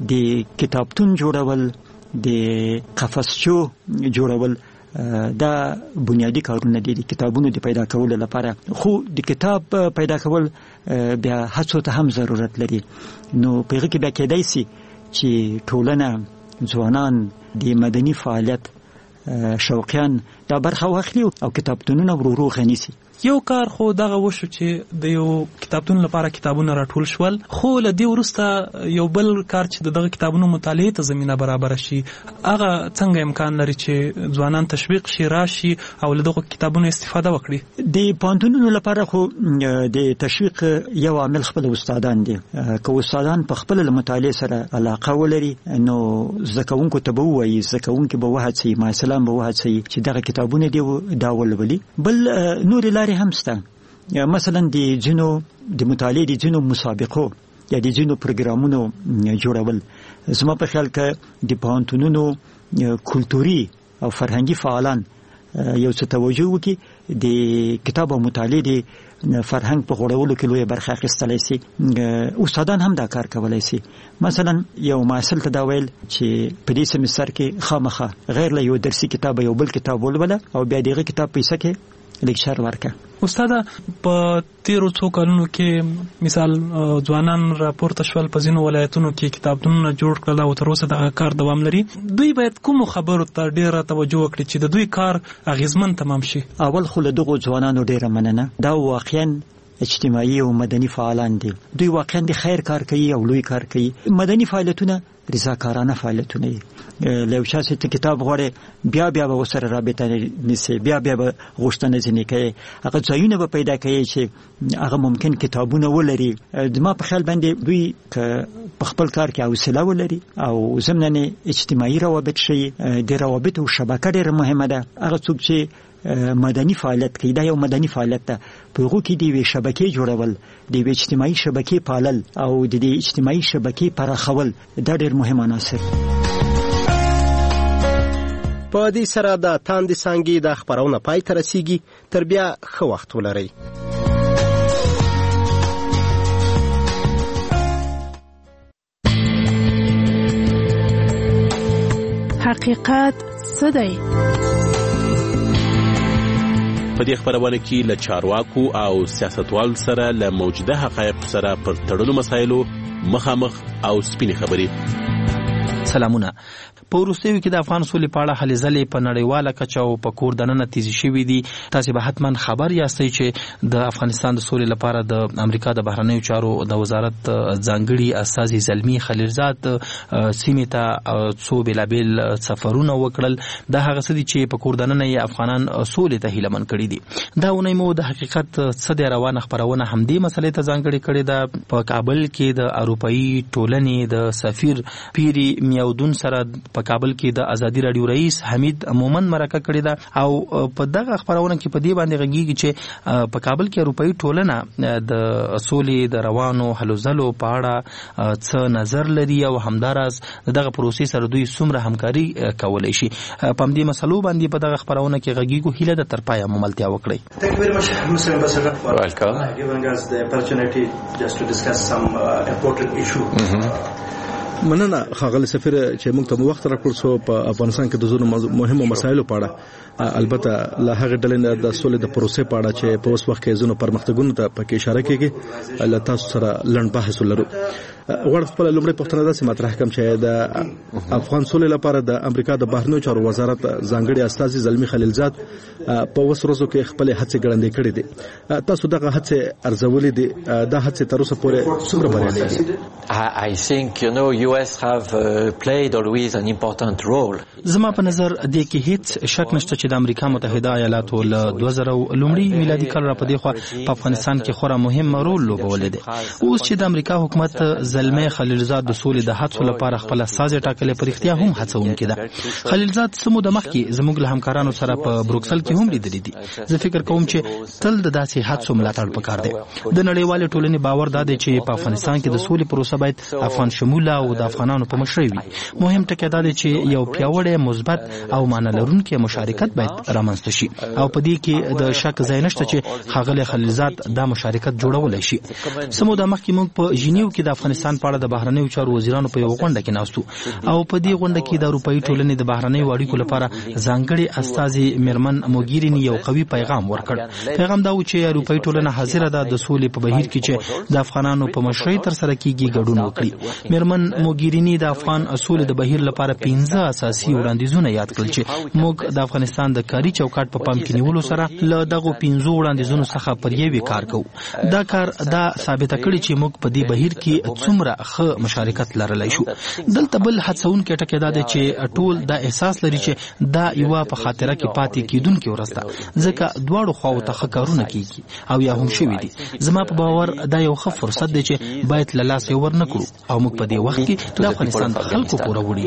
د کتابتون جوړول، د قفسچو جوړول، دا بنیادی کارونه دي د کتابونو د پیدا کولو لپاره. خو د کتاب پیدا کول بیا هڅو ته هم ضرورت لري. نو په هغه کې بیا کېدای شي چې ټولنه، ځوانان د مدني فعالیت شوقیان دا برخه واخلي او کتابتونونه ورو ورو غني سي. یو کار خو دغه وشو چې د یو کتابتون لپاره کتابونه راټول شول، خو له دې وروسته یو بل کار چې دغه کتابونو مطالعې ته زمینه برابر شي، هغه څنګه امکان لري چې ځوانان تشویق شي، راشي او له دغه کتابونو استفاده وکړي؟ د پوهنتونونو لپاره خو د تشویق یو عامل خپل استادان دي. که استادان په خپل مطالعې سره علاقه ولري نو زده کوونکو ته به ووایي، زده کوونکي به وهڅوي، محصلان به وهڅوي چې دغه کتابونه دې دا ولولي. بل نورې لارې هم شته. مثلا د ځینو د مطالعې د ځینو مسابقو یا د ځینو پروګرامونو جوړول. زما په خیال کې د پوهنتونونو کلتوري او فرهنګي فعالان یو څه توجه وکړي، د کتاب او مطالعې د فرهنګ په غوړولو کې لویه برخه اخیستلی شي. استادان هم دا کار کولی شي. مثلا یو محصل ته دا ویل چې په دې سمستر کې خامخا غیر له یو درسي کتاب یو بل کتاب ولوله او بیا دغه کتاب پیسه کې لیکچر ورکه. استاده، په تیرو څو کلونو کې مثال ځوانان راپورته شول، په ځینو ولایتونو کې کتابتونونه جوړ کړل او تر اوسه دغه کار دوام لري. دوی باید کومو خبرو ته ډیره توجه وکړي چې د دوی کار اغیزمن تمام شي؟ اول خو له دغو ځوانانو ډیره مننه. دا واقعا اجتماعي او مدني فعالان دي. دوی واقعا د خیر کار کوي او لوی کار کوي. مدني فعالیتونه رضاکارانه فعالیتونه دي. له یو چا چې کتاب غواړي بیا بیا به ورسره رابطه نیسي، بیا بیا به غوښتنه ځینې کوي، هغه ځایونه به پیدا کوي چې هغه ممکن کتابونه ولري. زما په خیال باندې دوی که په خپل کار کې حوصله ولري او ضمناً اجتماعي روابط شي، د روابطو شبکه ډېره مهمه ده. هغه څوک چې مدني فعالیت کوي، دا یو مدني فعالیت ده، په هغو کې د یوې شبکې جوړول، د یوې اجتماعي شبکې پالل او د دې اجتماعي شبکې پراخول دا ډېر مهم عناصر. په دې سره د تاندې څانګې د خپرونه پای ته رسیږي. تر بیا ښه وخت ولرئ. حقیقت څه دی؟ په دې خبرونه کې له چارواکو او سیاستوالو سره له موجوده حقایقو سره پر تړلو مسایلو مخامخ او سپینې خبرې. سلامونه. په وروستیو کې د افغان سولې په اړه هلې ځلې په نړیواله کچه او په کور دننه تیزی شوي دي. تاسې به حتما خبر یاستئ چې د افغانستان د سولې لپاره د امریکا د بهرنیو چارو د وزارت ځانګړي استازي زلمي خلیلزاد سیمې ته څو بېلابېل سفرونه وکړل. دا هغه څه دي چې په کور دننه یې افغانان سولې ته هیله من کړي دي. دا اونۍ مو د حقیقت څه دی روانه خپرونه همدې مسلې ته ځانګړې کړې ده. په کابل کې د اروپایي ټولنې د سفیر پیری میاودون سره په کابل کې د ازادي رادیو رئیس حمید مومن مرکه کړې ده او په دغه خبرونه کې په دې باندې غږیږي چې په کابل کې اروپایي ټولنه د سولې د روانو هلو ځلو په اړه څه نظر لري او همداراز دغه پروسې سره دوی څومره همکاري کولی شي. په همدې مسلو باندې په دغه خبرونه کې غږیږو. هیله ده تر پایه مو ملتیا وکړئ. Thank you very much, Mister Ambassador, for Welcome. giving us the opportunity just to discuss some uh, important issue. Mm-hmm. مننه ښاغلی سفیر چې موږ ته وخت راکړ څو په افغانستان کې د ځینو مهمو مسایلو په اړه البته له هغې ډلې نه د سولې د پروسې په اړه چې په اوس وخت کې ځینو پرمختګونو ته پکې اشاره کېږي له تاسو سره لنډ بحث ولرو. غواړم خپله لومړۍ پوښتنه داسې مطرح کړم چې د افغان سولې لپاره د امریکا د بهرنیو چارو وزارت ځانګړي استازي زلمي خلیلزاد په اوس ورځو کې خپلې هڅې ګړندۍ کړې دي. تاسو دغه هڅې ارزولې دي. دا هڅې تر اوسه پورې څومره بریالۍ دي؟ I think you know U S have uh, played always an important role. زما په نظر دې کې هیڅ شک نشته چې د امریکا متحده ایالاتو له دوه زره لومړي میلادي کال را پدې خو په افغانستان کې خورا مهم رول لوبولی دی. اوس چې د امریکا حکومت زلمي خلیلزاد د سولې د هڅو لپاره خپل استازي ټاکلې په رښتیا هم هڅونکې ده. خلیلزاد څه موده مخکې زموږ له همکارانو سره په بروکسل کې هم لیدلي دي. زه فکر کوم چې تل د داسې هڅو ملاتړ پکار دی. د نړیوالې ټولنې باور دا دی چې په افغانستان کې د سولې پروسه باید افغان شموله او د افغانانو په مشرۍ وي. مهم ټکی دا دی چې یو پیاوړی مثبت او معنی لرونکی مشارکت باید رامنځته شي او په دې کې د شک ځای نشته چې ښاغلی خلیلزاد دا مشارکت جوړولی شي. څه موده مخکې موږ په ژینیو کې د افغانستان په اړه د بهرنیو چارو وزیرانو په یوه غونډه کې ناست وو او په دې غونډه کې د اروپایي ټولنې د بهرنیو اړیکو لپاره ځانګړي استازي میرمن موګیریني یو قوي پیغام ورکړ. پیغام دا و چې اروپایي ټولنه حاضره ده د سولې په بهیر کې چې د افغانانو په مشرۍ ترسره کېږي ګډون وکړي. میرمن موګیریني د افغان سولې د بهیر لپاره پنځه اساسي وړاندیزونه یاد کړل چې موږ د افغانستان د کاري چوکاټ په پام کې نیولو سره له دغو پنځو وړاندیزونو څخه پر یوې کار کوو. دا کار دا ثابته کړي چې موږ په دې بهیر کې څومره ښه مشارکت لرلی شو. دلته بل هڅونکی ټکی دا دی چې ټول دا احساس لري چې دا یوه په خاطره کې پاتې کېدونکې ورځ ده ځکه دواړو خواو ته ښه کارونه کېږي او یا هم شوي دي. زما په باور دا یو ښه فرصت دی چې باید له لاسه یې ور نه کړو او موږ په دې وخت کې د افغانستان د خلکو پوره وړي.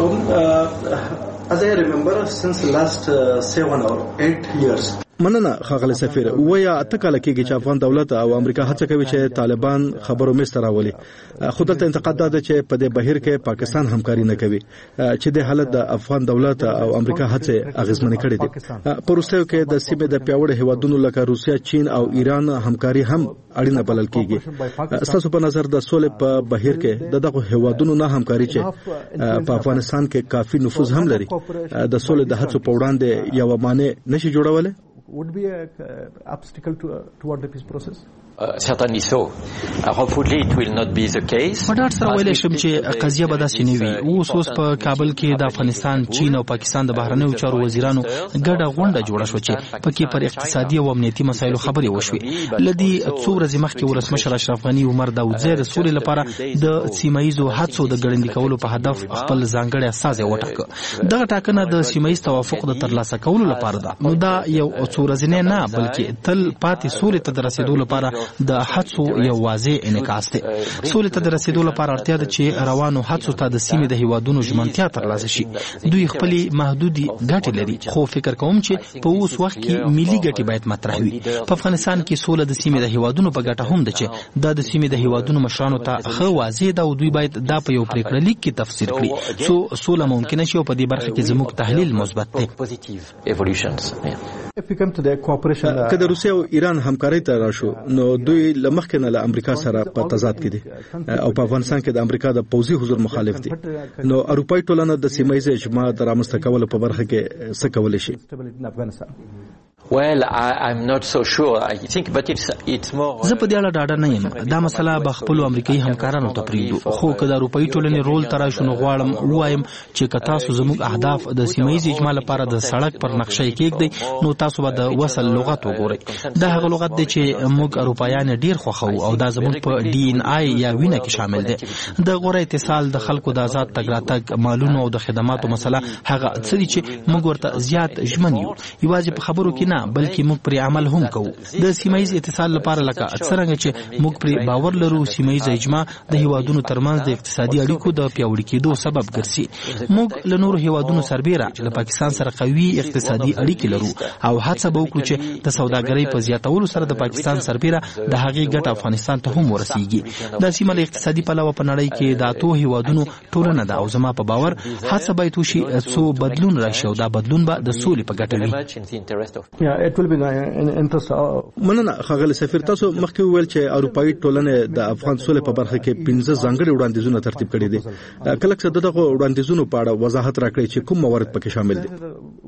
As I remember, since the last uh, seven or eight years, مننه ښاغلی سفیر. ویا اته کاله کېږي چې افغان دولت او امریکا هڅه کوي چې طالبان خبرو میز ته راولي. خو دلته انتقاد دا ده چې په دې بهیر کې پاکستان همکاري نه کوي چې د حالت د افغان دولت او امریکا هڅې اغیزمنې کړې دي. په وروستیو کې د سیمې د پیاوړو هیوادونو لکه روسیا، چین او ایران همکاري هم اړینه بلل کېږي. ستاسو په نظر د سولې په بهیر کې د دغو هیوادونو نه همکاري چې په افغانستان کې کافي نفوذ هم لري د سولې د هڅو په وړاندې یوه مانع نشي جوړولی؟ would be an uh, obstacle to, uh, toward the peace process? Uh, certainly so. Uh, hopefully it will not be the case. په ډاډ سره ویلی شم چې قضیه به داسې نه وي. اوس اوس په کابل کې د افغانستان، چین او پاکستان د بهرنیو چارو وزیرانو ګډه غونډه جوړه شوه چې پکې پر اقتصادي او امنیتي مسایلو خبرې وشوې. له دې څو ورځې مخکې ولسمشر اشرف غني عمر داودزی د سولې لپاره د سیمه ییزو هڅو د ګړندي کولو په هدف خپل ځانګړی استازی وټاکه. دغه ټاکنه د سیمه ییز توافق د ترلاسه کولو لپاره ده. نو دا یو څو ورځې نه بلکې تل پاتې سولې ته د رسېدو لپاره د هڅو یو واضح انعکاس دی. سولې ته د رسېدو لپاره اړتیا ده چې روانو هڅو ته د سیمې د هیوادونو ژمنتیا ترلاسه شي. دوی خپلې محدودې ګټې لري خو فکر کوم چې په اوس وخت کې ملي ګټې باید مطرح وي. په افغانستان کې سوله د سیمې د هیوادونو په ګټه هم ده چې دا د سیمې د هیوادونو مشرانو ته ښه واضح ده او دوی باید دا په یو پریکړه لیک کې تفسیر کړي څو سوله ممکنه شي او په دې برخه کې زموږ تحلیل مثبت دی. که د روسیې او ایران همکارۍ ته راشو نو دوی له مخکې نه له امریکا سره په تضاد کې دي او په افغانستان کې د امریکا د پوځي حضور مخالف دي. نو اروپایي ټولنه د سیمه ییز اجماع د رامنځته کولو په برخه کې څه کولی شي؟ Well, I, I'm not so sure. I think, but it's it's more. زه په دې اړه ډاډه نه یم. دا مسله به خپل امریکایي همکارانو ته پریږدو. خو که د اروپאי ټولنې رول ترا شنو غواړم وایم چې که تاسو زموږ اهداف د سیمایي اجماع لپاره د سړک پر نقشه کېږدئ نو تاسو به د وصل لغت وګورئ. دا هغه لغت دی چې موږ اروپایان ډیر خوښو او دا زموږ په ډي ان آی یا وینه کې شامل دی. د غوړه اتصال د خلکو د آزاد تګ راتګ مالونو او د خدماتو مسله هغه څه دي چې موږ ورته زیات ژمن یو. یوازې په خبرو کې نه بلکې موږ پر عمل هم کوو. د سیمایي اتصال لپاره لکه څنګه چې موږ پر باور لرو سیمایي اجماع د هیوادونو ترمنځ د اقتصادي اړیکو د پیاوړي کېدو سبب ګرځي. موږ له نورو هیوادونو سربېره له پاکستان سره قوي اقتصادي اړیکې لرو او هڅه به وکړو چې د سوداګرۍ په زیاتولو سره د پاکستان سربېره د هغې ګټه افغانستان ته هم ورسیږي. دا سیمه له اقتصادي پلوه په نړۍ کې د اتو هیوادونو ټولنه ده او زما په باور هڅه باید وشي څو بدلون راشي او دا بدلون به د سولې په ګټه وي. مننه ښاغلی سفیر. تاسو مخکې وویل چې اروپایي ټولنې د افغان سولې په برخه کې پنځه ځانګړي وړاندیزونه ترتیب کړي دي. کله چې دغه وړاندیزونو په اړه وضاحت راکړئ چې کوم موارد پکې شامل دي.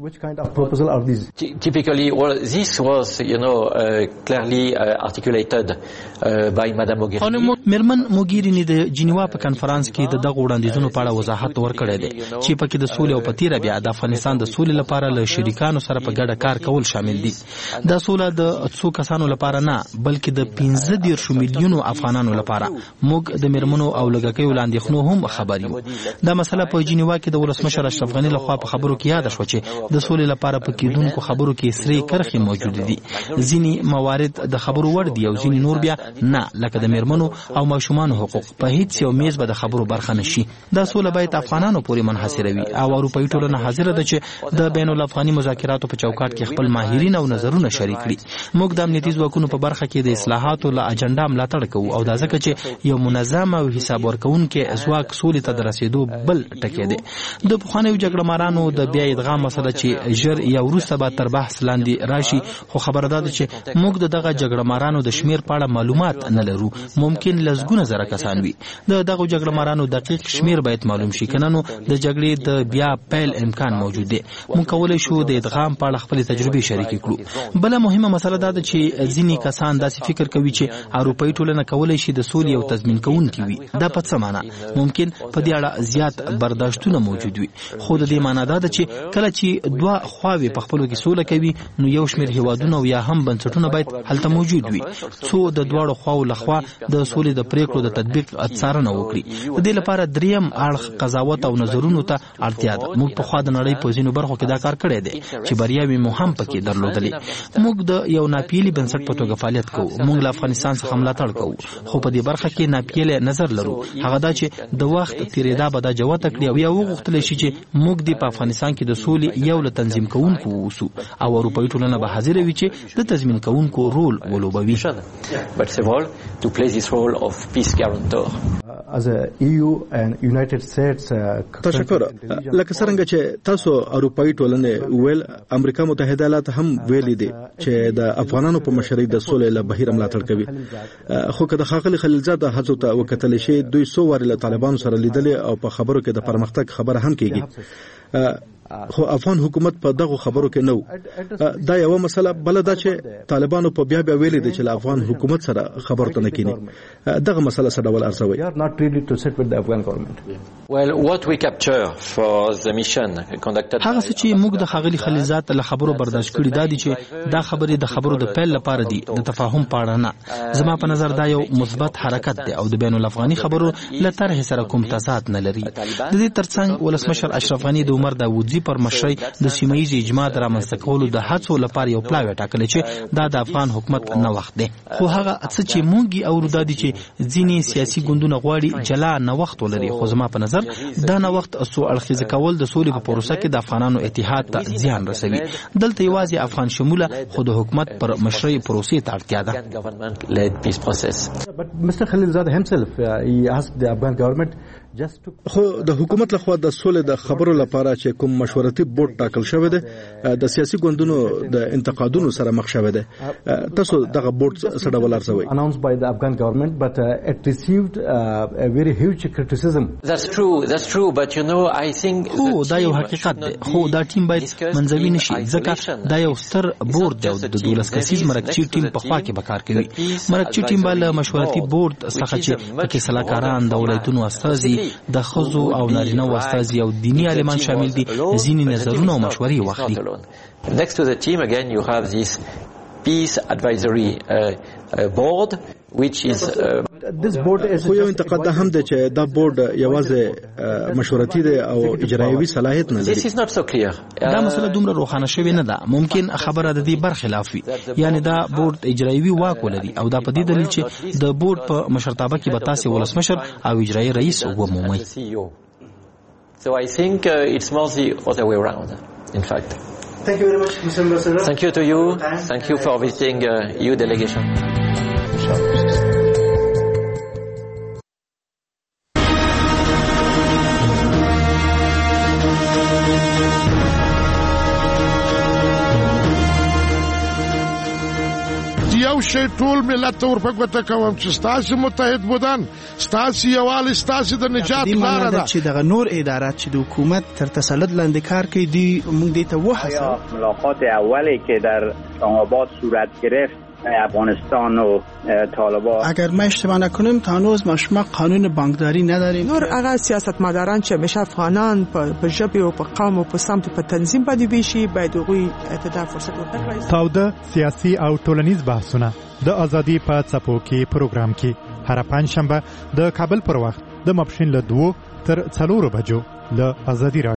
Typically, well, this was, you know, uh, clearly uh, articulated uh, by Madame Mogherini. مرمن موګیرینی د جنیوا په کانفرنس کې د دغه وړاندیزونو په اړه وضاحت ورکړی دی چې پکې د سولې او پتیره بیا د افغانستان د سولې لپاره له شریکانو سره په ګډه کار کول شامل دي. دا سوله د څو کسانو لپاره نه بلکې د پنځه دیرشو میلیونو افغانانو لپاره. موږ د مرمنو او لږکیو له اندېښنو هم خبر یو. دا مسله په جنیوا کې د ولسمشر اشرف غني لخوا په خبرو کې یاد شوه چې د سولې لپاره په کېدونکو خبرو کې سرې کرښې موجود دي. ځینې موارد د خبرو وړ دي او ځینې نور بیا نه، لکه د مرمنو او ماشومان حقوق په هیڅ یو میز به د خبرو برخه نشي. دا سوله باید افغانانو پورې منحصره وي او اروپایي ټولنه حاضره ده چې د بین الافغاني مذاکراتو په چوکاټ کې خپل ماهرین او نظرونه شریک کړي. موږ د امنیتي ځواکونو په برخه کې د اصلاحاتو له اجنډا ملاتړ کوو او دا ځکه چې یو منظم او حساب ورکوونکی ځواک سولې ته د رسیدو بل ټکی دی. د پخوانیو جګړه مارانو د بیا ادغام مسله چې ژر یا وروسته به تر بحث لاندې راشي، خو خبره ده چې موږ د دغه جګړه مارانو د شمیر په اړه معلومات نه لرو. ممکن لسګونه زره کسان وي. د دغه جګړه مارانو دقیق شمیر باید معلوم شي، کنه نو د جګړې د بیا پیل امکان موجود دی. موږ کولای شو د ادغام په اړه خپل تجربې شریک کړو. بل مهمه مسله ده چې ځینې کسان داسې فکر کوي چې اروپایي ټولنه کولای شي د سولې او تضمین کوونکې وي. دا په څه معنا؟ ممکن په دې اړه زیات برداشتونه موجود وي، خو د دې معنا ده چې کله چې دوه خواوې په خپلو کې سوله کوي نو یو شمېر هیوادونه او یا هم بنسټونه باید هلته موجود وي څو د دواړو خواو لخوا د سولې د پریکړو د تطبیق څارنه وکړي. د دې لپاره دریم اړخ قضاوت او نظرونو ته اړتیا ده. موږ په خوا د نړۍ په ځینو برخو کې دا کار کړی دی چې بریاوې مو هم پکې درلودلې. موږ د یو ناپیلي بنسټ په توګه فعالیت کوو. موږ له افغانستان څخه ملاتړ کوو، خو په دې برخه کې ناپیلي نظر لرو. هغه دا چې د وخت تیریدا به دا جوته کړي او یا وغوښتل شي چې موږ د افغانستان کې د سولې یو له تنظیم کوونکو اوسو او اروپایي ټولنه به حاضر وي چې د تضمین کوونکو رول ولوبوي. As a E U and United States تشکر. لکه څنګه چې تاسو اروپایي ټولنې ویل، امریکا متحده ایالات هم ویلي دي چې د افغانانو په مشرۍ د سولې له بهیر ملاتړ کوي. خو که د ښاغلي خلیلزاد هڅو ته وکتل شي، دوی څو وارې له طالبانو سره لیدلې او په خبرو کې د پرمختګ خبره هم کیږي، خو افغان حکومت په دغه خبرو کې نه و. دا یو مسله بل ده چې طالبانو په بیا بیا ویلي دي چې له افغان حکومت سره خبرو ته نه کینی. دغه مسله څه ډول ارزوي؟ Well, what we capture for the mission conducted هغه څه چې موږ د ښاغلي خلیلزاد له خبرو برداشت کړي دا دي چې دا خبرې د خبرو د پیل لپاره دي، د تفاهم په اړه نه. زما په نظر دا یو مثبت حرکت دی او د بین الافغاني خبرو له طرح سره کوم تضاد نه لري. د دې ترڅنګ ولسمشر اشرف غني د عمر داوودزي پر مشرۍ د سیمایي اجماع د رامنځته کولو د هڅو لپاره یو پلاوی ټاکلی چې دا د افغان حکومت نه وخت دی. خو هغه څه چې موږ اورو دا دي چې ځینې سیاسي ګوندونه غواړي جلا نه وخت ولري، خو زما په نظر دا نه وخت سو اړخیزه کول د سولې په پروسه کې د افغانانو اتحاد ته زیان رسوي. دلته یوازې افغان شموله خو د حکومت پر مشرۍ پروسې ته اړتیا ده. But Mister Khalilzad himself, uh, he asked the Afghan government خو د حکومت لخوا د سولې د خبرو لپاره چې کوم مشورتي بورډ ټاکل شوی دی د سیاسي ګوندونو د انتقادونو سره مخ شوی دی تاسو دغه بورډ څه ډول ارزوي announced by the Afghan government but uh, it received uh, a very huge criticism. That's true that's true but you know I think خو دا یو حقیقت دی خو دا ټیم باید منځوي نشي ځکه دا یو ستر بورډ دی د دولس کسیز مرکزي ټیم په خوا کې به کار کوي مرکزي ټیم به له مشورتي بورډ څخه چې پکې سلاکاران د ولایتونو استازي د ښځو او نارینه استازي او دیني عالمان شامل دي ځینې نظرونه او مشورې واخلي. Next to the team again you have this peace advisory uh, uh, board which is uh, this board is خو یو انتقاد ده هم ده چې دا بورډ یوازې مشورتي دی او اجرایوي صلاحیت نه لري. This is not so clear. دا مسله دومره روښانه شوې نه ده ممکن خبره د دې برخلاف وي یعنی دا بورډ اجرایوي واک ولري او دا په دې دلیل چې د بورډ په مشرتابه کې به تاسو ولسمشر او اجرایي رئیس ومومئ. So I think uh, it's more the other way around in fact. Thank you very much, Mister Ambassador. Thank you to you. Thank you for visiting uh, your delegation. یو شی ټول ملت ورپک وته کوم چې ستاسو متحد بودن ستاسو یوال ستاسو د نجات لاره ده چې دغه نور ادارات چې د حکومت تر تسلط لاندې کار کوي دی موږ دې ته وحسه ملاقات اولی که در آباد صورت گرفت افغانستان و طالبان اگر ما اشتباه نکنم تا هنوز ما قانون بانکداری نداریم نور هغه سیاستمداران چې همیشه افغانان په ژبه او په قوم او په سمت په تنظیم باندې بيشي باید هغوی اعتدال فرصت ورکړي. تاوده سیاسي او ټولنیز بحثونه د ازادي په څپو کې پروګرام کې هر پنځ شنبه د کابل پر وخت د ماپښین له دوه تر څلورو بجو له ازادي